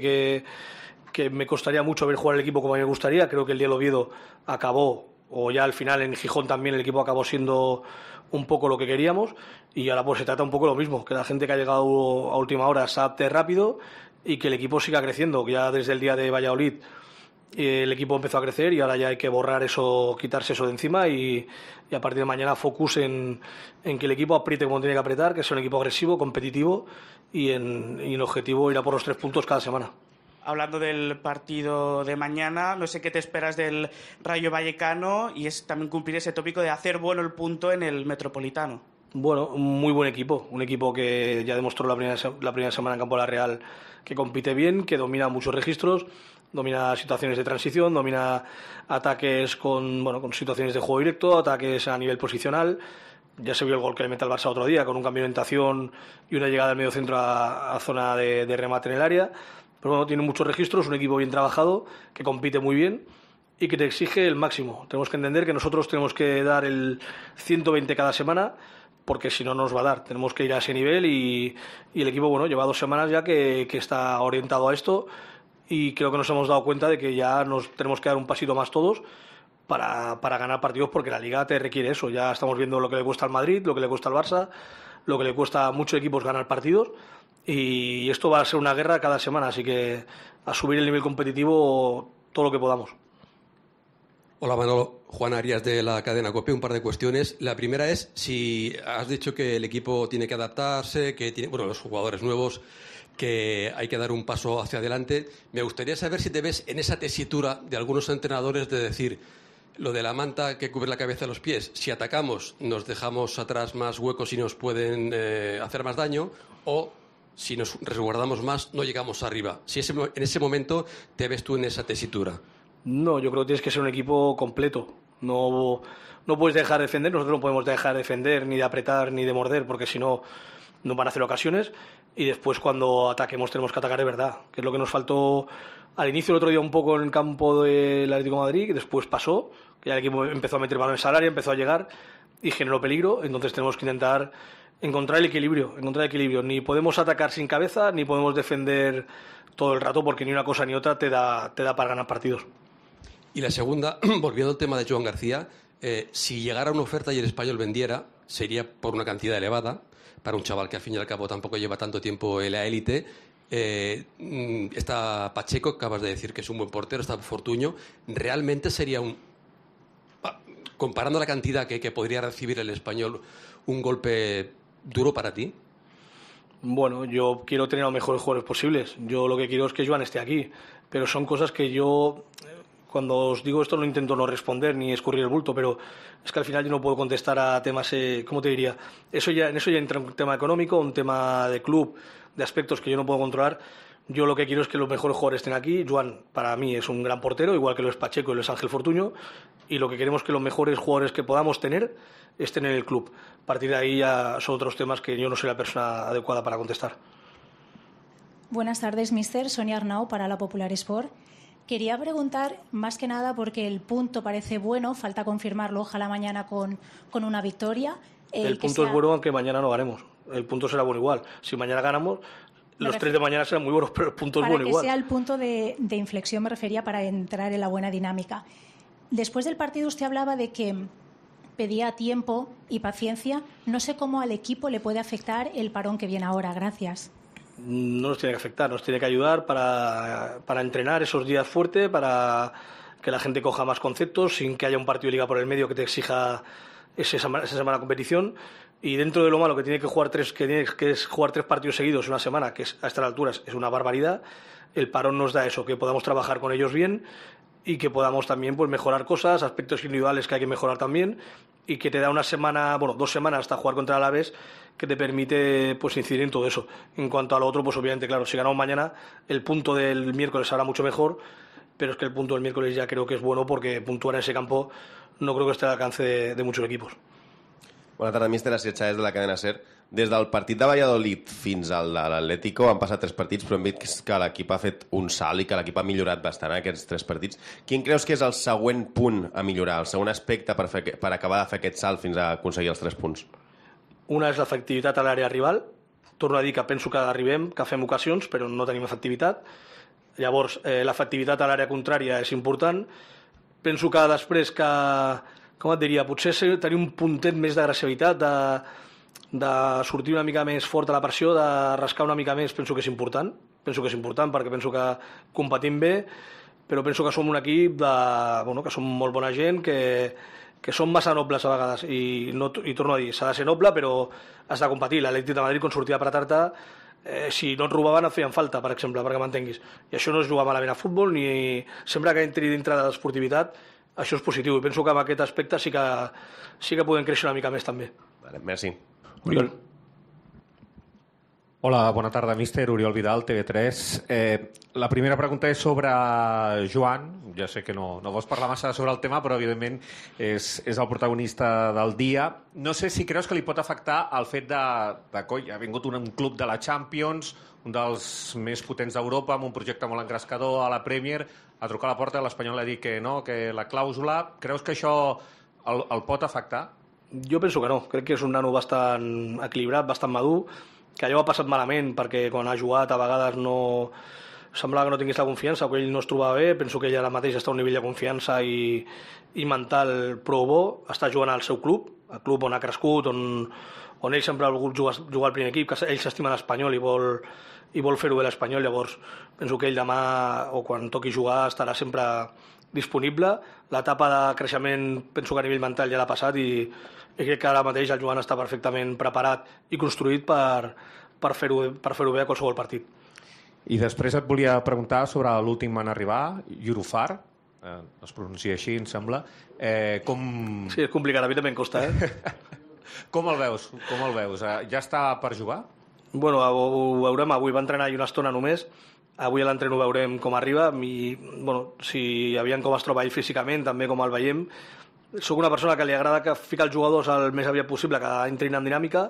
que me costaría mucho ver jugar el equipo como a mí me gustaría. Creo que el día del Oviedo acabó, o ya al final en Gijón también el equipo acabó siendo un poco lo que queríamos. Y ahora pues se trata un poco lo mismo, que la gente que ha llegado a última hora se adapte rápido y que el equipo siga creciendo. Que ya desde el día de Valladolid el equipo empezó a crecer y ahora ya hay que borrar eso, quitarse eso de encima y a partir de mañana focus en que el equipo apriete como tiene que apretar, que sea un equipo agresivo, competitivo y en el objetivo ir a por los 3 puntos cada semana. Hablando del partido de mañana, no sé qué te esperas del Rayo Vallecano y es también cumplir ese tópico de hacer bueno el punto en el Metropolitano. Bueno, un muy buen equipo, un equipo que ya demostró la primera semana en Campo de la Real que compite bien, que domina muchos registros, domina situaciones de transición, domina ataques con situaciones de juego directo, ataques a nivel posicional. Ya se vio el gol que le mete al Barça otro día, con un cambio de orientación y una llegada al medio centro a zona de remate en el área. Pero bueno, tiene muchos registros, un equipo bien trabajado, que compite muy bien y que te exige el máximo. Tenemos que entender que nosotros tenemos que dar el 120 cada semana, porque si no nos va a dar. Tenemos que ir a ese nivel y el equipo lleva 2 semanas ya que está orientado a esto y creo que nos hemos dado cuenta de que ya nos tenemos que dar un pasito más todos para ganar partidos, porque la Liga te requiere eso. Ya estamos viendo lo que le cuesta al Madrid, lo que le cuesta al Barça, lo que le cuesta a muchos equipos ganar partidos y esto va a ser una guerra cada semana, así que a subir el nivel competitivo todo lo que podamos. Hola Manolo, Juan Arias de la cadena COPE, un par de cuestiones. La primera es si has dicho que el equipo tiene que adaptarse, que tiene, los jugadores nuevos, que hay que dar un paso hacia adelante. Me gustaría saber si te ves en esa tesitura de algunos entrenadores de decir lo de la manta que cubre la cabeza y los pies. Si atacamos, nos dejamos atrás más huecos y nos pueden hacer más daño, o si nos resguardamos más, no llegamos arriba. Si en ese momento te ves tú en esa tesitura. No, yo creo que tienes que ser un equipo completo. No puedes dejar de defender, nosotros no podemos dejar de defender, ni de apretar, ni de morder, porque si no, no van a hacer ocasiones. y después cuando ataquemos tenemos que atacar de verdad, que es lo que nos faltó al inicio el otro día un poco en el campo del Atlético de Madrid, y después pasó, que ya el equipo empezó a meter balones al área, empezó a llegar y generó peligro. Entonces tenemos que intentar encontrar el equilibrio. Ni podemos atacar sin cabeza, ni podemos defender todo el rato, porque ni una cosa ni otra te da para ganar partidos. Y la segunda, volviendo al tema de Joan García, si llegara una oferta y el Español vendiera, sería por una cantidad elevada, para un chaval que al fin y al cabo tampoco lleva tanto tiempo en la élite. Está Pacheco, acabas de decir que es un buen portero, está Fortuño. ¿Realmente sería comparando la cantidad que podría recibir el Español, un golpe duro para ti? Bueno, yo quiero tener los mejores jugadores posibles. Yo lo que quiero es que Joan esté aquí, pero son cosas que yo, cuando os digo esto, no intento no responder ni escurrir el bulto, pero es que al final yo no puedo contestar a temas, ¿cómo te diría? En eso ya entra un tema económico, un tema de club, de aspectos que yo no puedo controlar. Yo lo que quiero es que los mejores jugadores estén aquí. Joan, para mí, es un gran portero, igual que lo es Pacheco y lo es Ángel Fortuño, y lo que queremos es que los mejores jugadores que podamos tener estén en el club. A partir de ahí ya son otros temas que yo no soy la persona adecuada para contestar. Buenas tardes, mister. Sonia Arnau, para La Popular Sport. Quería preguntar, más que nada, porque el punto parece bueno, falta confirmarlo, ojalá mañana con una victoria. El punto es bueno, aunque mañana no ganemos. El punto será bueno igual. Si mañana ganamos, los 3 de mañana serán muy buenos, pero el punto es bueno igual. Para que sea el punto de inflexión, me refería, para entrar en la buena dinámica. Después del partido usted hablaba de que pedía tiempo y paciencia. No sé cómo al equipo le puede afectar el parón que viene ahora. Gracias. No nos tiene que afectar, nos tiene que ayudar para entrenar esos días fuerte, para que la gente coja más conceptos, sin que haya un partido de liga por el medio que te exija esa semana de competición. Y dentro de lo malo que tiene que jugar que es jugar 3 partidos seguidos en una semana, que a estas alturas es una barbaridad, el parón nos da eso, que podamos trabajar con ellos bien y que podamos también pues mejorar cosas, aspectos individuales que hay que mejorar también, y que te da 2 semanas hasta jugar contra el Alavés, que te permite pues incidir en todo eso. En cuanto a lo otro, pues obviamente, claro, si ganamos mañana, el punto del miércoles será mucho mejor, pero es que el punto del miércoles ya creo que es bueno, porque puntuar en ese campo no creo que esté al alcance de muchos equipos. Bona tarda, míster. Asier Chaez, de la cadena SER. Des del partit de Valladolid fins a l'Atlético han passat 3 partits, però hem vist que l'equip ha fet un salt i que l'equip ha millorat bastant en aquests 3 partits. Quin creus que és el següent punt a millorar, el següent aspecte per acabar de fer aquest salt fins a aconseguir els 3 punts? Una és l'efectivitat a l'àrea rival. Torno a dir que penso que arribem, que fem ocasions, però no tenim efectivitat. Llavors, l'efectivitat a l'àrea contrària és important. Penso que després com et diria, potser tenir un puntet més d'agressivitat, de sortir una mica més fort a la pressió, de rascar una mica més, penso que és important. Perquè penso que competim bé, però penso que som un equip que som molt bona gent, que som massa nobles a vegades, i torno a dir, s'ha de ser noble, però has de competir. L'Atlètic de Madrid, quan sortia a apretar-te, si no et robaven et feien falta, per exemple, perquè m'entenguis. I això no és jugar malament a futbol, ni sempre que entri dintre de l'esportivitat, això és positiu, i penso que en aquest aspecte sí que podem créixer una mica més també. Vale, merci. Oriol. Hola, bona tarda, míster. Oriol Vidal, TV3. La primera pregunta és sobre Joan. Ja sé que no vols parlar massa sobre el tema, però evidentment és el protagonista del dia. No sé si creus que li pot afectar el fet que ha vingut un club de la Champions, un dels més potents d'Europa, amb un projecte molt engrescador a la Premier, a trucar a la porta, l'Espanyol ha dit que no, que la clàusula. Creus que això el pot afectar? Jo penso que no. Crec que és un nano bastant equilibrat, bastant madur, que allò ha passat malament perquè quan ha jugat a vegades no semblava que no tingués la confiança o que ell no es trobava bé. Penso que ell ara mateix està a un nivell de confiança i mental prou bo. Està jugant al seu club, el club on ha crescut, on ell sempre ha volgut jugar al primer equip, que ell s'estima l'Espanyol i vol fer-ho bé l'Espanyol. Llavors penso que ell demà o quan toqui jugar estarà sempre disponible. L'etapa de creixement penso que a nivell mental ja l'ha passat i crec que ara mateix el Joan està perfectament preparat i construït per fer-ho bé a qualsevol partit. I després et volia preguntar sobre l'últim en arribar, Yurufar, es pronuncia així, em sembla. Sí, és complicat, a mi també em costa, Com el veus? Ja està per jugar? Bueno, ho veurem avui, va entrenar una estona només. Avui a l'entreno veurem com arriba i si aviam com es troba ell físicament, també com el veiem. Soc una persona que li agrada que fica els jugadors el més aviat possible, que entrin en dinàmica,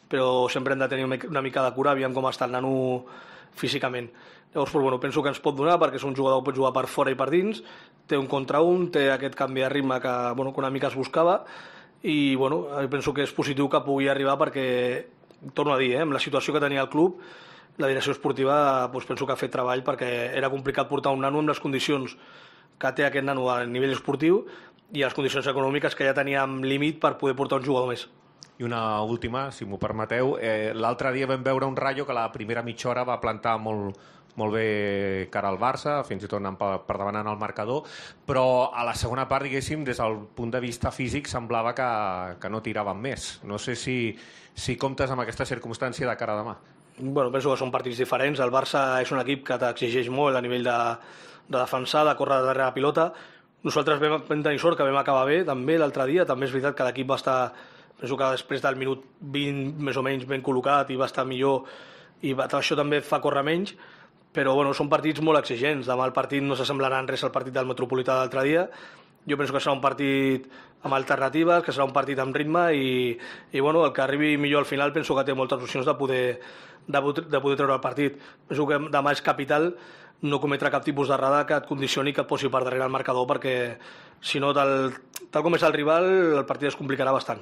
però sempre hem de tenir una mica de cura, aviam com està el nano físicament. Llavors, pues, bueno, penso que ens pot donar, perquè és un jugador que pot jugar per fora i per dins, té un contra un, té aquest canvi de ritme que, bueno, que una mica es buscava, i bueno, penso que és positiu que pugui arribar perquè, torno a dir, amb la situació que tenia el club, la direcció esportiva doncs penso que ha fet treball perquè era complicat portar un nano amb les condicions que té aquest nano a nivell esportiu i les condicions econòmiques que ja teníem límit per poder portar un jugador més. I una última, si m'ho permeteu. L'altre dia vam veure un Rayo que la primera mitja hora va plantar molt bé cara al Barça, fins i tot anant per davant en el marcador, però a la segona part, diguéssim, des del punt de vista físic semblava que no tiraven més. No sé si comptes amb aquesta circumstància de cara a demà. Bueno, penso que són partits diferents. El Barça és un equip que t'exigeix molt a nivell de defensar, de córrer darrere la pilota. Nosaltres vam tenir sort que vam acabar bé també l'altre dia. També és veritat que l'equip va estar, penso que després del minut 20 més o menys ben col·locat i va estar millor, i això també fa córrer menys, però bueno, són partits molt exigents. Demà el partit no s'assemblarà en res al partit del Metropolità d'altre dia. Jo penso que serà un partit amb alternatives, que serà un partit amb ritme i bueno, el que arribi millor al final penso que té moltes opcions de poder treure el partit. Penso que demà és capital no cometre cap tipus d'errada que et condicioni, que et posi per darrere el marcador, perquè si no, tal com és el rival, el partit es complicarà bastant.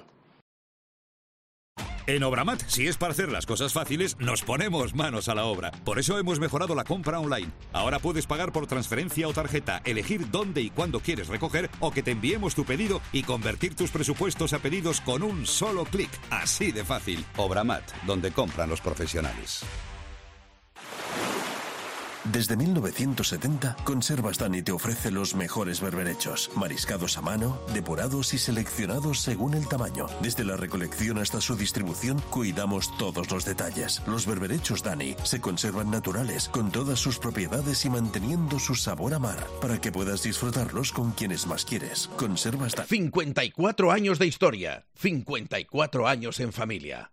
En Obramat, si es para hacer las cosas fáciles, nos ponemos manos a la obra. Por eso hemos mejorado la compra online. Ahora puedes pagar por transferencia o tarjeta, elegir dónde y cuándo quieres recoger o que te enviemos tu pedido y convertir tus presupuestos a pedidos con un solo clic. Así de fácil. Obramat, donde compran los profesionales. Desde 1970, Conservas Dani te ofrece los mejores berberechos, mariscados a mano, depurados y seleccionados según el tamaño. Desde la recolección hasta su distribución, cuidamos todos los detalles. Los berberechos Dani se conservan naturales, con todas sus propiedades y manteniendo su sabor a mar, para que puedas disfrutarlos con quienes más quieres. Conservas Dani. 54 años de historia, 54 años en familia.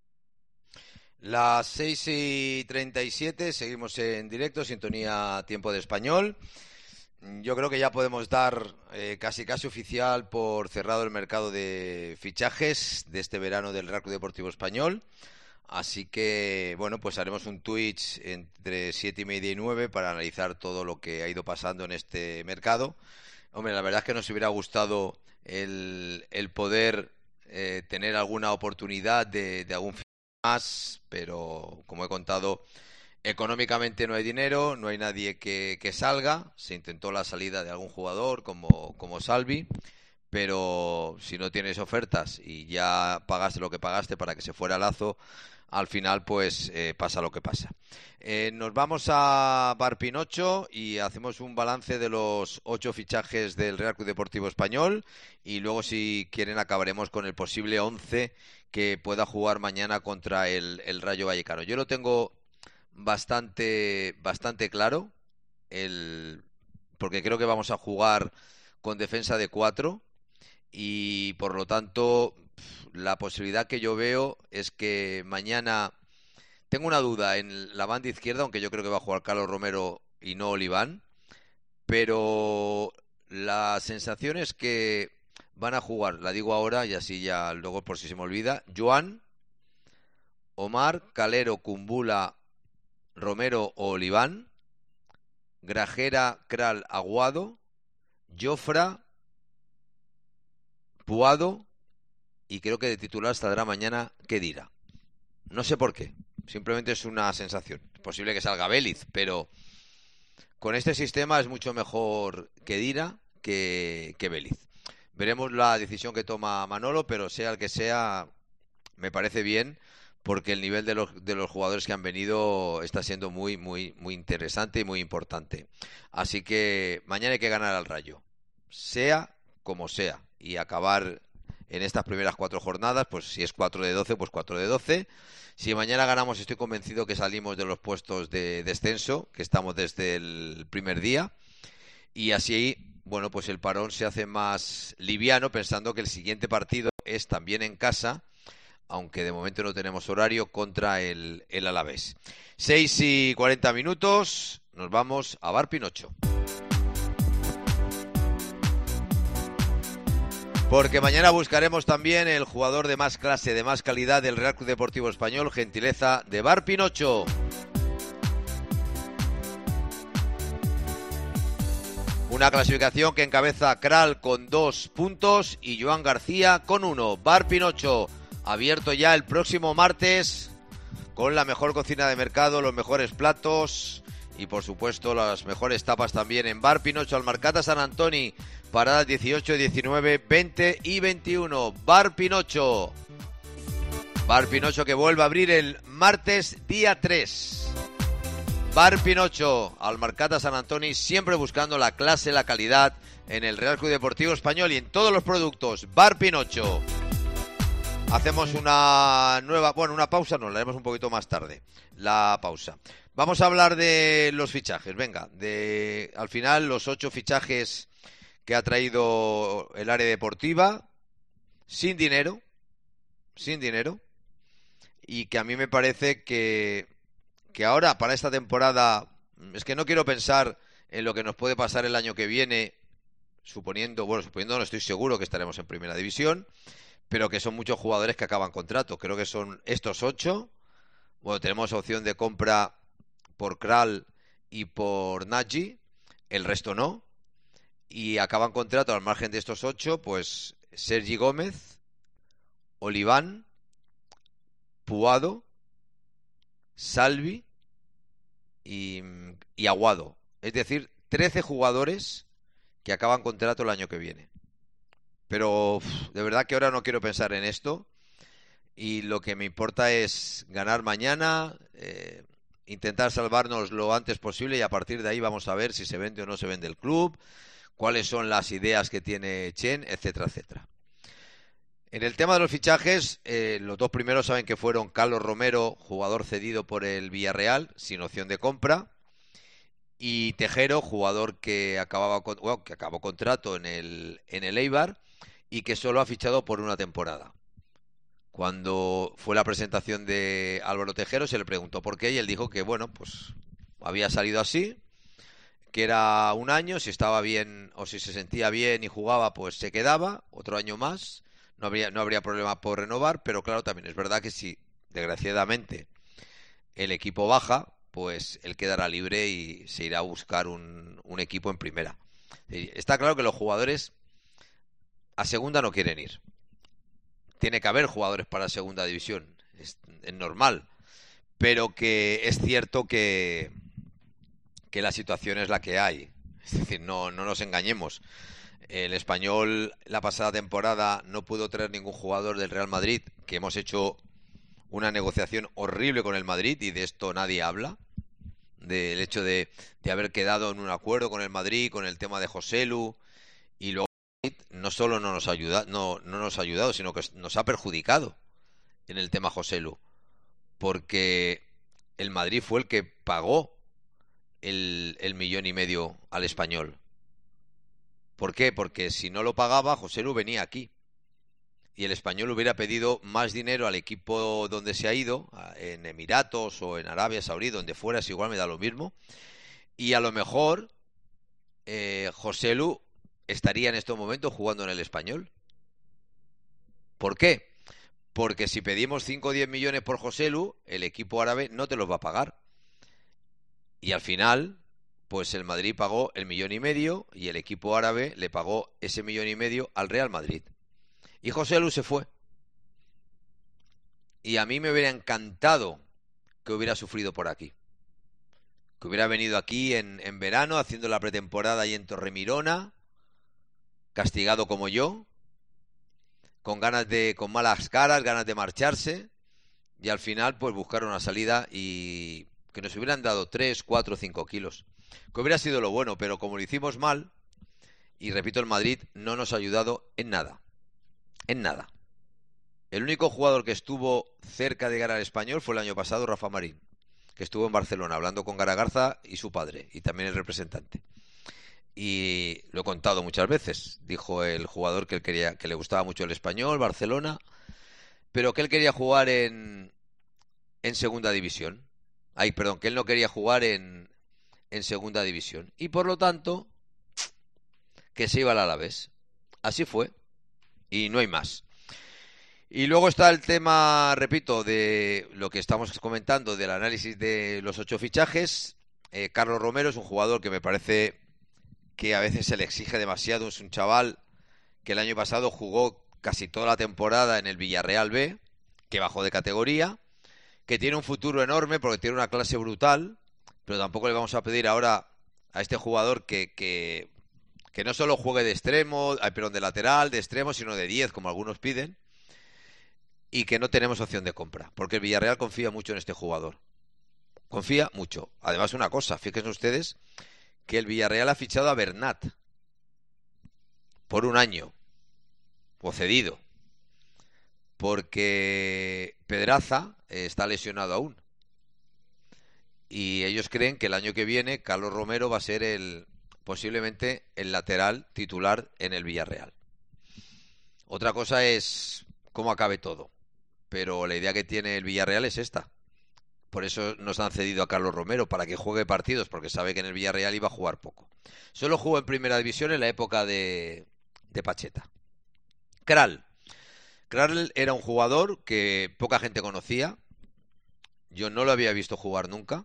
Las 6:37, seguimos en directo, sintonía Tiempo de Español. Yo creo que ya podemos dar casi oficial por cerrado el mercado de fichajes de este verano del Real Club Deportivo Español. Así que, bueno, pues haremos un Twitch entre 7:30 y 9 para analizar todo lo que ha ido pasando en este mercado. Hombre, la verdad es que nos hubiera gustado el poder tener alguna oportunidad de algún más, pero como he contado, económicamente no hay dinero, no hay nadie que salga. Se intentó la salida de algún jugador como Salvi, pero si no tienes ofertas y ya pagaste lo que pagaste para que se fuera Lazo, al final pues pasa lo que pasa. Nos vamos a Bar Pinocho y hacemos un balance de los 8 fichajes del Real Club Deportivo Español y luego, si quieren, acabaremos con el posible 11 que pueda jugar mañana contra el Rayo Vallecano. Yo lo tengo bastante claro, porque creo que vamos a jugar con defensa de 4 y por lo tanto la posibilidad que yo veo es que mañana, tengo una duda en la banda izquierda, aunque yo creo que va a jugar Carlos Romero y no Oliván, pero la sensación es que van a jugar, la digo ahora y así ya luego por si se me olvida, Joan, Omar, Calero, Kumbula, Romero o Oliván, Grajera, Kral, Aguado, Jofra, Puado, y creo que de titular saldrá mañana Kedira. No sé por qué, simplemente es una sensación. Es posible que salga Vélez, pero con este sistema es mucho mejor Kedira que Vélez. Veremos la decisión que toma Manolo, pero sea el que sea, me parece bien, porque el nivel de los jugadores que han venido está siendo muy interesante y muy importante. Así que mañana hay que ganar al Rayo, sea como sea, y acabar en estas primeras 4 jornadas, pues si es 4 de 12, pues 4 de 12. Si mañana ganamos, estoy convencido que salimos de los puestos de descenso, que estamos desde el primer día, y así, bueno, pues el parón se hace más liviano, pensando que el siguiente partido es también en casa, aunque de momento no tenemos horario, contra el Alavés. 6:40, nos vamos a Bar Pinocho. Porque mañana buscaremos también el jugador de más clase, de más calidad del Real Club Deportivo Español, gentileza de Bar Pinocho. Una clasificación que encabeza Kral con 2 puntos y Joan García con 1. Bar Pinocho, abierto ya el próximo martes con la mejor cocina de mercado, los mejores platos y por supuesto las mejores tapas también en Bar Pinocho, Almarcata San Antoni, paradas 18, 19, 20 y 21. Bar Pinocho. Bar Pinocho que vuelve a abrir el martes día 3. Bar Pinocho, Almarcata San Antoni, siempre buscando la clase, la calidad en el Real Club Deportivo Español y en todos los productos. Bar Pinocho. Hacemos una pausa, no, la haremos un poquito más tarde, la pausa. Vamos a hablar de los fichajes, venga, al final los 8 fichajes que ha traído el área deportiva, sin dinero, y que a mí me parece que ahora, para esta temporada, es que no quiero pensar en lo que nos puede pasar el año que viene, suponiendo no estoy seguro que estaremos en primera división, pero que son muchos jugadores que acaban contrato. Creo que son estos 8. Bueno, tenemos opción de compra por Kral y por Nagy, el resto no. Y acaban contrato al margen de estos 8, pues Sergi Gómez, Oliván, Puado, Salvi y Aguado. Es decir, 13 jugadores que acaban contrato el año que viene. Pero de verdad que ahora no quiero pensar en esto y lo que me importa es ganar mañana, intentar salvarnos lo antes posible y a partir de ahí vamos a ver si se vende o no se vende el club, cuáles son las ideas que tiene Chen, etcétera, etcétera. En el tema de los fichajes, los 2 primeros saben que fueron Carlos Romero, jugador cedido por el Villarreal, sin opción de compra, y Tejero, jugador que acabó contrato en el Eibar y que solo ha fichado por una temporada. Cuando fue la presentación de Álvaro Tejero se le preguntó por qué y él dijo que pues había salido así, que era un año, si estaba bien o si se sentía bien y jugaba, pues se quedaba otro año más. No habría problema por renovar, pero claro, también es verdad que si desgraciadamente el equipo baja, pues él quedará libre y se irá a buscar un equipo en primera. Está claro que los jugadores a segunda no quieren ir. Tiene que haber jugadores para segunda división, es normal, pero que es cierto que la situación es la que hay. Es decir, no nos engañemos. El Español la pasada temporada no pudo traer ningún jugador del Real Madrid, que hemos hecho una negociación horrible con el Madrid y de esto nadie habla, del hecho de haber quedado en un acuerdo con el Madrid, con el tema de Joselu, y luego no solo no nos ha ayudado, sino que nos ha perjudicado en el tema Joselu, porque el Madrid fue el que pagó el 1,5 millones al Español. ¿Por qué? Porque si no lo pagaba, Joselu venía aquí. Y el Español hubiera pedido más dinero al equipo donde se ha ido, en Emiratos o en Arabia Saudí, donde fuera, es igual, me da lo mismo. Y a lo mejor Joselu estaría en estos momentos jugando en el Español. ¿Por qué? Porque si pedimos 5 o 10 millones por Joselu, el equipo árabe no te los va a pagar. Y al final, pues el Madrid pagó 1,5 millones y el equipo árabe le pagó ese 1,5 millones al Real Madrid. Y Joselu se fue. Y a mí me hubiera encantado que hubiera sufrido por aquí. Que hubiera venido aquí en verano, haciendo la pretemporada ahí en Torremirona, castigado como yo, con malas caras, ganas de marcharse, y al final pues buscar una salida y que nos hubieran dado 3, 4, 5 kilos. Que hubiera sido lo bueno, pero como lo hicimos mal, y repito, el Madrid no nos ha ayudado en nada. En nada. El único jugador que estuvo cerca de llegar al Español fue el año pasado Rafa Marín, que estuvo en Barcelona hablando con Garagarza y su padre, y también el representante. Y lo he contado muchas veces. Dijo el jugador que él quería, que le gustaba mucho el Español, Barcelona, pero que él quería jugar en segunda división. Que él no quería jugar en segunda división. Y por lo tanto, que se iba al Alavés. Así fue. y no hay más. Y luego está el tema, repito, de lo que estamos comentando, del análisis de los 8 fichajes. Carlos Romero es un jugador que me parece que a veces se le exige demasiado. Es un chaval que el año pasado jugó casi toda la temporada en el Villarreal B, que bajó de categoría, que tiene un futuro enorme porque tiene una clase brutal, pero tampoco le vamos a pedir ahora a este jugador que no solo juegue de extremo, perdón, de lateral, de extremo, sino de 10, como algunos piden, y que no tenemos opción de compra, porque el Villarreal confía mucho en este jugador. Confía mucho. Además, una cosa, fíjense ustedes que el Villarreal ha fichado a Bernat por un año, o cedido, porque Pedraza está lesionado aún. Y ellos creen que el año que viene Carlos Romero va a ser posiblemente el lateral titular en el Villarreal. Otra cosa es cómo acabe todo, pero la idea que tiene el Villarreal es esta. Por eso nos han cedido a Carlos Romero, para que juegue partidos, porque sabe que en el Villarreal iba a jugar poco. Solo jugó en primera división en la época de Pacheta. Kral era un jugador que poca gente conocía. Yo no lo había visto jugar nunca.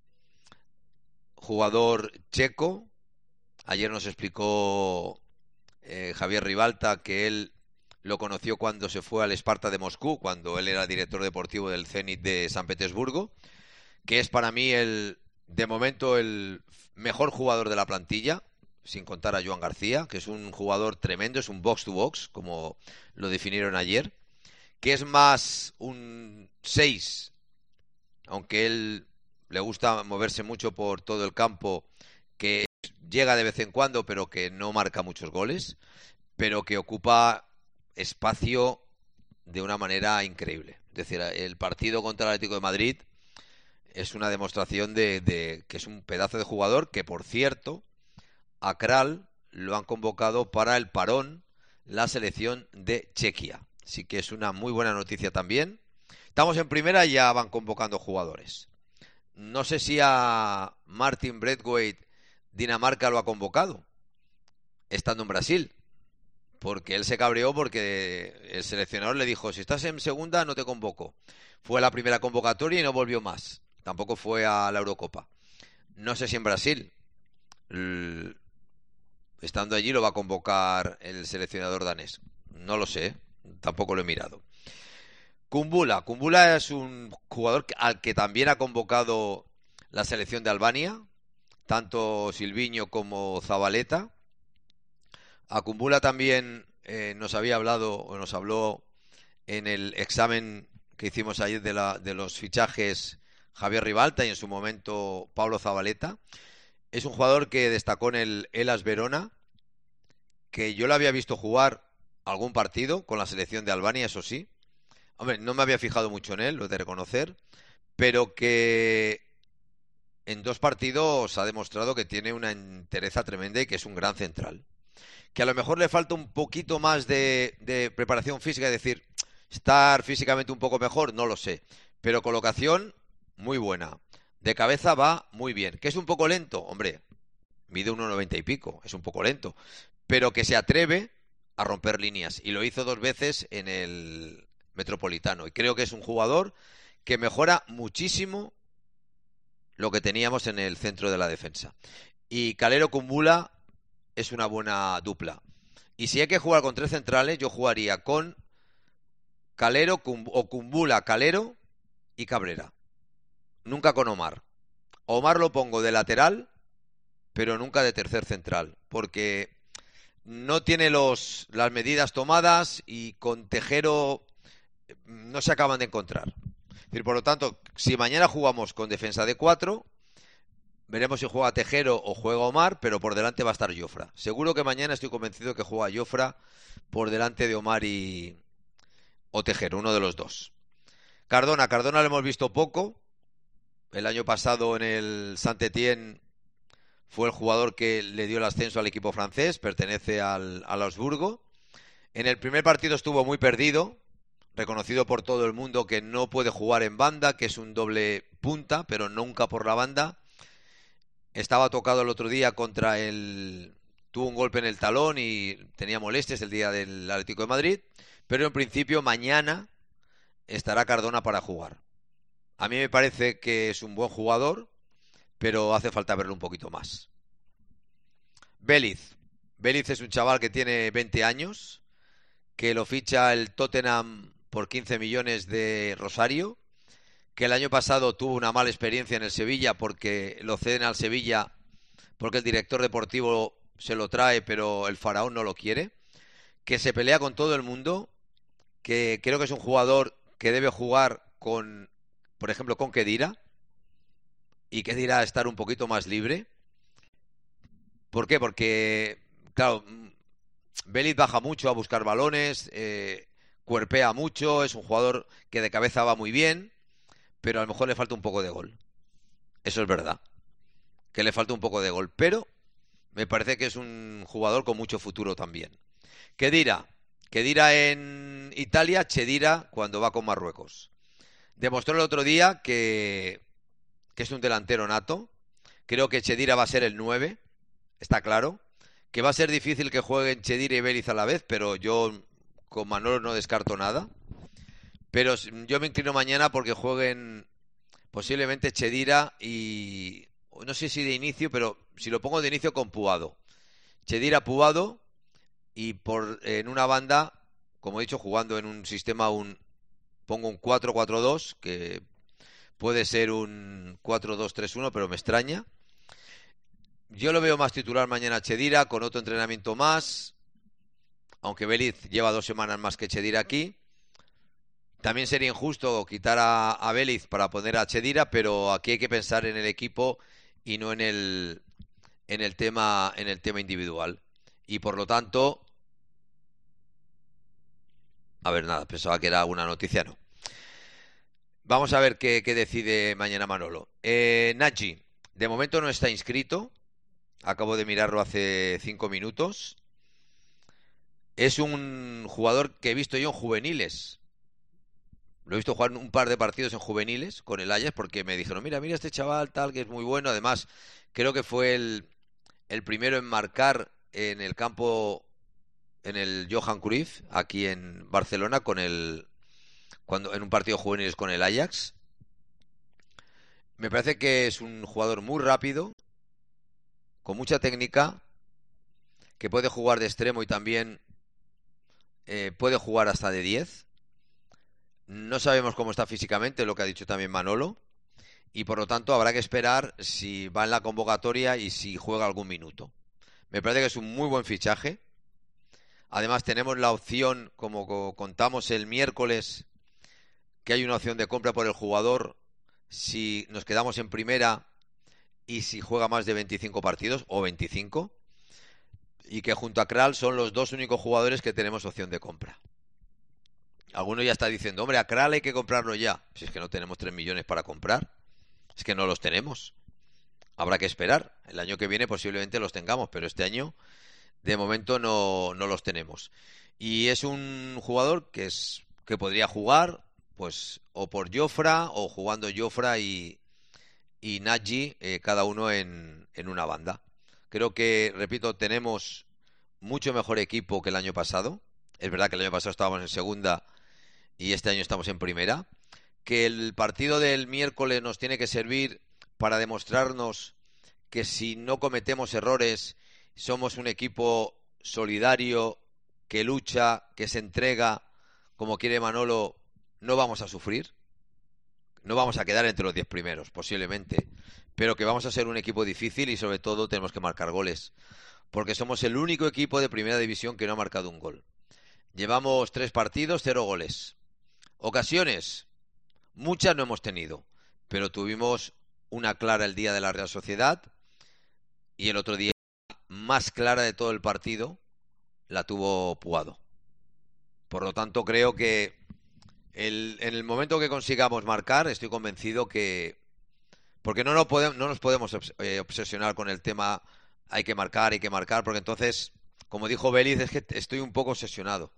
Jugador checo. Ayer nos explicó Javier Ribalta que él lo conoció cuando se fue al Sparta de Moscú, cuando él era director deportivo del Zenit de San Petersburgo, que es para mí de momento el mejor jugador de la plantilla, sin contar a Joan García, que es un jugador tremendo, es un box-to-box, como lo definieron ayer, que es más un 6, aunque él le gusta moverse mucho por todo el campo, que llega de vez en cuando, pero que no marca muchos goles, pero que ocupa espacio de una manera increíble. Es decir, el partido contra el Atlético de Madrid es una demostración de que es un pedazo de jugador, que por cierto, a Kral lo han convocado para el parón la selección de Chequia. Así que es una muy buena noticia también. Estamos en primera y ya van convocando jugadores. No sé si a Martin Braithwaite Dinamarca lo ha convocado, estando en Brasil, porque él se cabreó porque el seleccionador le dijo: si estás en segunda no te convoco. Fue a la primera convocatoria y no volvió más. Tampoco fue a la Eurocopa. No sé si en Brasil, estando allí, lo va a convocar el seleccionador danés. No lo sé, tampoco lo he mirado. Kumbula es un jugador al que también ha convocado la selección de Albania, tanto Silviño como Zabaleta. A Kumbula también nos habló en el examen que hicimos ayer de los fichajes Javier Ribalta y en su momento Pablo Zabaleta. Es un jugador que destacó en el Hellas Verona, que yo lo había visto jugar algún partido con la selección de Albania, eso sí. Hombre, no me había fijado mucho en él, lo he de reconocer, pero que en 2 partidos ha demostrado que tiene una entereza tremenda y que es un gran central. Que a lo mejor le falta un poquito más de preparación física, es decir, estar físicamente un poco mejor, no lo sé. Pero colocación, muy buena. De cabeza va muy bien. ¿Que es un poco lento? Hombre, mide 1,90 y pico, es un poco lento. Pero que se atreve a romper líneas. Y lo hizo 2 veces en el Metropolitano. Y creo que es un jugador que mejora muchísimo lo que teníamos en el centro de la defensa. Y Calero Kumbula es una buena dupla. Y si hay que jugar con 3 centrales, yo jugaría con Calero o Kumbula, Calero y Cabrera. Nunca con Omar. Omar lo pongo de lateral, pero nunca de tercer central, porque no tiene las medidas tomadas y con Tejero no se acaban de encontrar. Es decir, por lo tanto, si mañana jugamos con defensa de 4, veremos si juega Tejero o juega Omar, pero por delante va a estar Jofra. Seguro que mañana estoy convencido que juega Jofra por delante de Omar o Tejero, uno de los dos. Cardona lo hemos visto poco. El año pasado en el Saint-Étienne fue el jugador que le dio el ascenso al equipo francés, pertenece al Augsburgo. En el primer partido estuvo muy perdido, reconocido por todo el mundo que no puede jugar en banda, que es un doble punta, pero nunca por la banda. Estaba tocado el otro día contra el tuvo un golpe en el talón y tenía molestias el día del Atlético de Madrid, pero en principio mañana estará Cardona para jugar. A mí me parece que es un buen jugador, pero hace falta verlo un poquito más. Vélez es un chaval que tiene 20 años, que lo ficha el Tottenham por 15 millones de Rosario, que el año pasado tuvo una mala experiencia en el Sevilla porque lo ceden al Sevilla porque el director deportivo se lo trae, pero el faraón no lo quiere, que se pelea con todo el mundo, que creo que es un jugador que debe jugar con, por ejemplo, con Khedira, y Khedira estar un poquito más libre. ¿Por qué? Porque, claro, Vélez baja mucho a buscar balones, cuerpea mucho, es un jugador que de cabeza va muy bien, pero a lo mejor le falta un poco de gol. Eso es verdad, que le falta un poco de gol, pero me parece que es un jugador con mucho futuro también. Khedira en Italia, Chedira cuando va con Marruecos. Demostró el otro día que es un delantero nato. Creo que Chedira va a ser el 9, está claro. Que va a ser difícil que jueguen Chedira y Vélez a la vez, pero yo con Manolo no descarto nada. Pero yo me inclino mañana porque jueguen posiblemente Chedira y... no sé si de inicio, pero si lo pongo de inicio con Puado. Chedira, Puado y en una banda, como he dicho, jugando en un sistema, pongo un 4-4-2, que puede ser un 4-2-3-1, pero me extraña. Yo lo veo más titular mañana Chedira, con otro entrenamiento más, aunque Vélez lleva 2 semanas más que Chedira aquí. También sería injusto quitar a Vélez para poner a Chedira, pero aquí hay que pensar en el equipo y no en el tema individual. Y por lo tanto, a ver, nada, pensaba que era una noticia, no. Vamos a ver qué decide mañana Manolo. Nachi, de momento no está inscrito. Acabo de mirarlo hace 5 minutos. Es un jugador que he visto yo en juveniles. Lo he visto jugar un par de partidos en juveniles con el Ajax porque me dijeron, mira este chaval tal, que es muy bueno. Además, creo que fue el primero en marcar en el campo, en el Johan Cruyff, aquí en Barcelona, en un partido juveniles con el Ajax. Me parece que es un jugador muy rápido, con mucha técnica, que puede jugar de extremo y también puede jugar hasta de 10. No sabemos cómo está físicamente, lo que ha dicho también Manolo, y por lo tanto habrá que esperar si va en la convocatoria y si juega algún minuto. Me parece que es un muy buen fichaje. Además tenemos la opción, como contamos el miércoles, que hay una opción de compra por el jugador si nos quedamos en primera y si juega más de 25 partidos o 25, y que junto a Kral son los 2 únicos jugadores que tenemos opción de compra. Alguno ya está diciendo, hombre, a Kral hay que comprarlo ya. Si es que no tenemos 3 millones para comprar, es que no los tenemos. Habrá que esperar. El año que viene posiblemente los tengamos, pero este año de momento no los tenemos. Y es un jugador que podría jugar, pues, o por Jofra, o jugando Jofra y Nagy, cada uno en una banda. Creo que, repito, tenemos mucho mejor equipo que el año pasado. Es verdad que el año pasado estábamos en segunda y este año estamos en primera. Que el partido del miércoles nos tiene que servir para demostrarnos que si no cometemos errores, somos un equipo solidario, que lucha, que se entrega, como quiere Manolo, no vamos a sufrir. No vamos a quedar entre los 10 primeros, posiblemente, pero que vamos a ser un equipo difícil y sobre todo tenemos que marcar goles, porque somos el único equipo de primera división que no ha marcado un gol. Llevamos 3 partidos, 0 goles. Ocasiones, muchas no hemos tenido, pero tuvimos una clara el día de la Real Sociedad y el otro día más clara de todo el partido la tuvo Puado. Por lo tanto, creo que en el momento que consigamos marcar, estoy convencido que... Porque no nos podemos obsesionar con el tema hay que marcar, porque entonces, como dijo Vélez, es que estoy un poco obsesionado.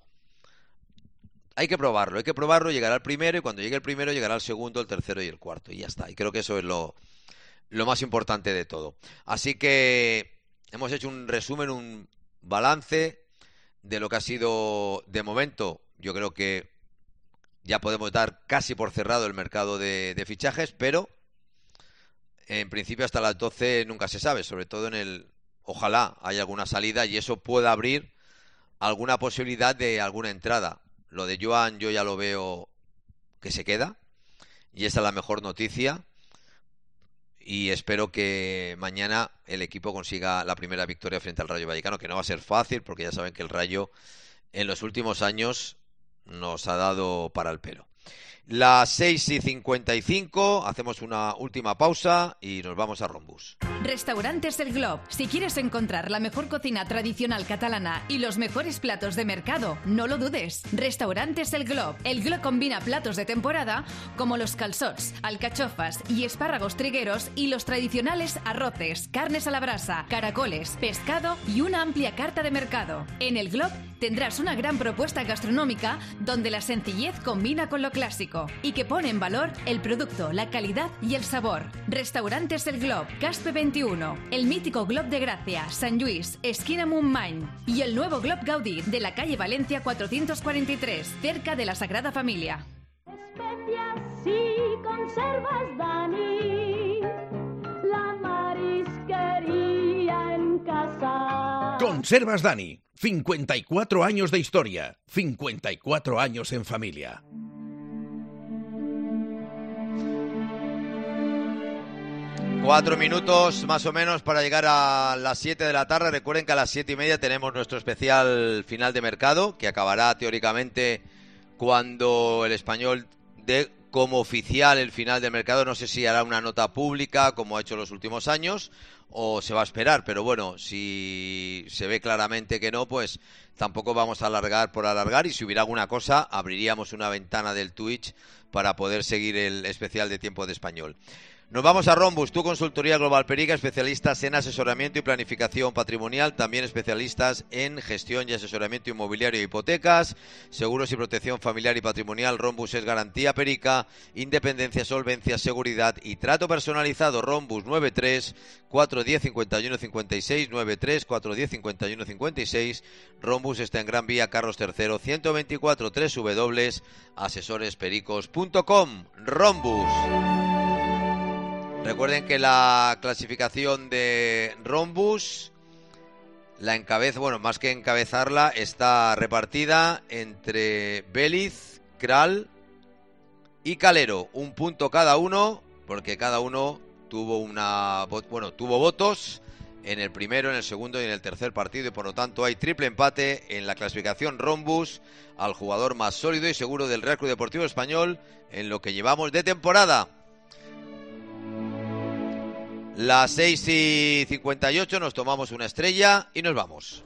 Hay que probarlo, llegará el primero, y cuando llegue el primero llegará el segundo, el tercero y el cuarto, y ya está. Y creo que eso es lo más importante de todo. Así que hemos hecho un resumen, un balance de lo que ha sido de momento. Yo creo que ya podemos dar casi por cerrado el mercado de fichajes, pero en principio hasta las 12 nunca se sabe, sobre todo ojalá haya alguna salida y eso pueda abrir alguna posibilidad de alguna entrada. Lo de Joan yo ya lo veo que se queda y esa es la mejor noticia y espero que mañana el equipo consiga la primera victoria frente al Rayo Vallecano, que no va a ser fácil porque ya saben que el Rayo en los últimos años nos ha dado para el pelo. Las 6:55, hacemos una última pausa y nos vamos a Rombus. Restaurantes El Glob. Si quieres encontrar la mejor cocina tradicional catalana y los mejores platos de mercado, no lo dudes. Restaurantes El Glob. El Glob combina platos de temporada como los calçots, alcachofas y espárragos trigueros y los tradicionales arroces, carnes a la brasa, caracoles, pescado y una amplia carta de mercado. En El Glob tendrás una gran propuesta gastronómica donde la sencillez combina con lo clásico y que pone en valor el producto, la calidad y el sabor. Restaurantes El Glob, Caspe 21, el mítico Glob de Gracia, San Luis, esquina Montmany y el nuevo Glob Gaudí de la calle Valencia 443, cerca de la Sagrada Familia. Especias y conservas, Dani, la marisquería en casa. Conservas Dani, 54 años de historia, 54 años en familia. Cuatro minutos más o menos para llegar a las 7 de la tarde. Recuerden que a las 7:30 tenemos nuestro especial final de mercado, que acabará teóricamente cuando el Español dé como oficial el final de mercado. No sé si hará una nota pública como ha hecho en los últimos años o se va a esperar, pero bueno, si se ve claramente que no, pues tampoco vamos a alargar por alargar, y si hubiera alguna cosa abriríamos una ventana del Twitch para poder seguir el especial de Tiempo de Español. Nos vamos a Rombus, tu consultoría Global Perica, especialistas en asesoramiento y planificación patrimonial, también especialistas en gestión y asesoramiento inmobiliario y hipotecas, seguros y protección familiar y patrimonial. Rombus es garantía Perica, independencia, solvencia, seguridad y trato personalizado. Rombus 93 410 51 56 93 410 51 56. Rombus está en Gran Vía Carlos III 124 www.asesorespericos.com. Rombus. Recuerden que la clasificación de Rombus la encabeza, bueno, más que encabezarla, está repartida entre Vélez, Kral y Calero. Un punto cada uno, porque cada uno tuvo tuvo votos en el primero, en el segundo y en el tercer partido, y por lo tanto hay triple empate en la clasificación Rombus al jugador más sólido y seguro del Real Club Deportivo Español en lo que llevamos de temporada. Las 6:58, nos tomamos una estrella y nos vamos.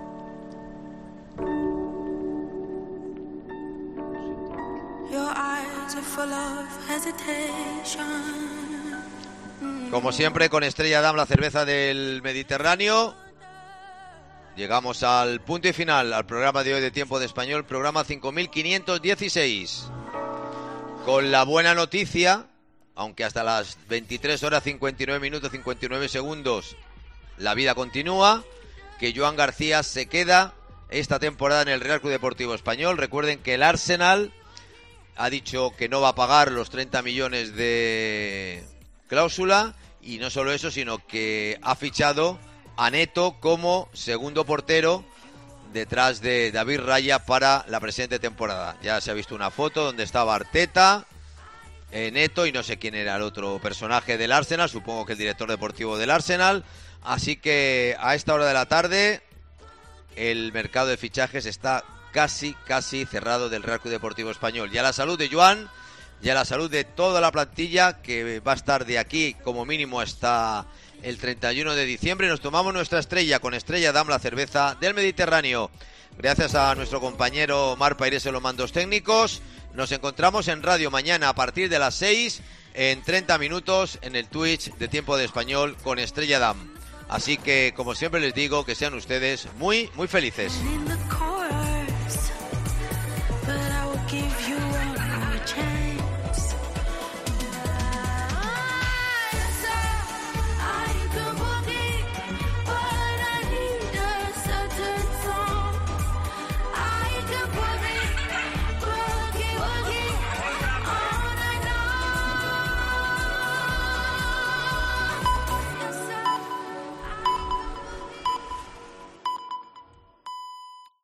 Como siempre, con Estrella Damm, la cerveza del Mediterráneo, llegamos al punto y final al programa de hoy de Tiempo de Español, programa 5516. Con la buena noticia, aunque hasta las 23 horas 59 minutos 59 segundos la vida continúa, que Joan García se queda esta temporada en el Real Club Deportivo Español. Recuerden que el Arsenal ha dicho que no va a pagar los 30 millones de cláusula, y no solo eso, sino que ha fichado a Neto como segundo portero detrás de David Raya para la presente temporada. Ya se ha visto una foto donde estaba Arteta, Neto y no sé quién era el otro personaje del Arsenal, supongo que el director deportivo del Arsenal. Así que a esta hora de la tarde el mercado de fichajes está casi cerrado del Real Club Deportivo Español. Ya la salud de Joan, ya la salud de toda la plantilla, que va a estar de aquí como mínimo hasta el 31 de diciembre. Nos tomamos nuestra estrella con Estrella Damm, la cerveza del Mediterráneo. Gracias a nuestro compañero Mar Paires en los mandos técnicos. Nos encontramos en radio mañana a partir de las 6 en 30 minutos en el Twitch de Tiempo de Español con Estrella Damm. Así que, como siempre les digo, que sean ustedes muy felices. But I will give you one more chance.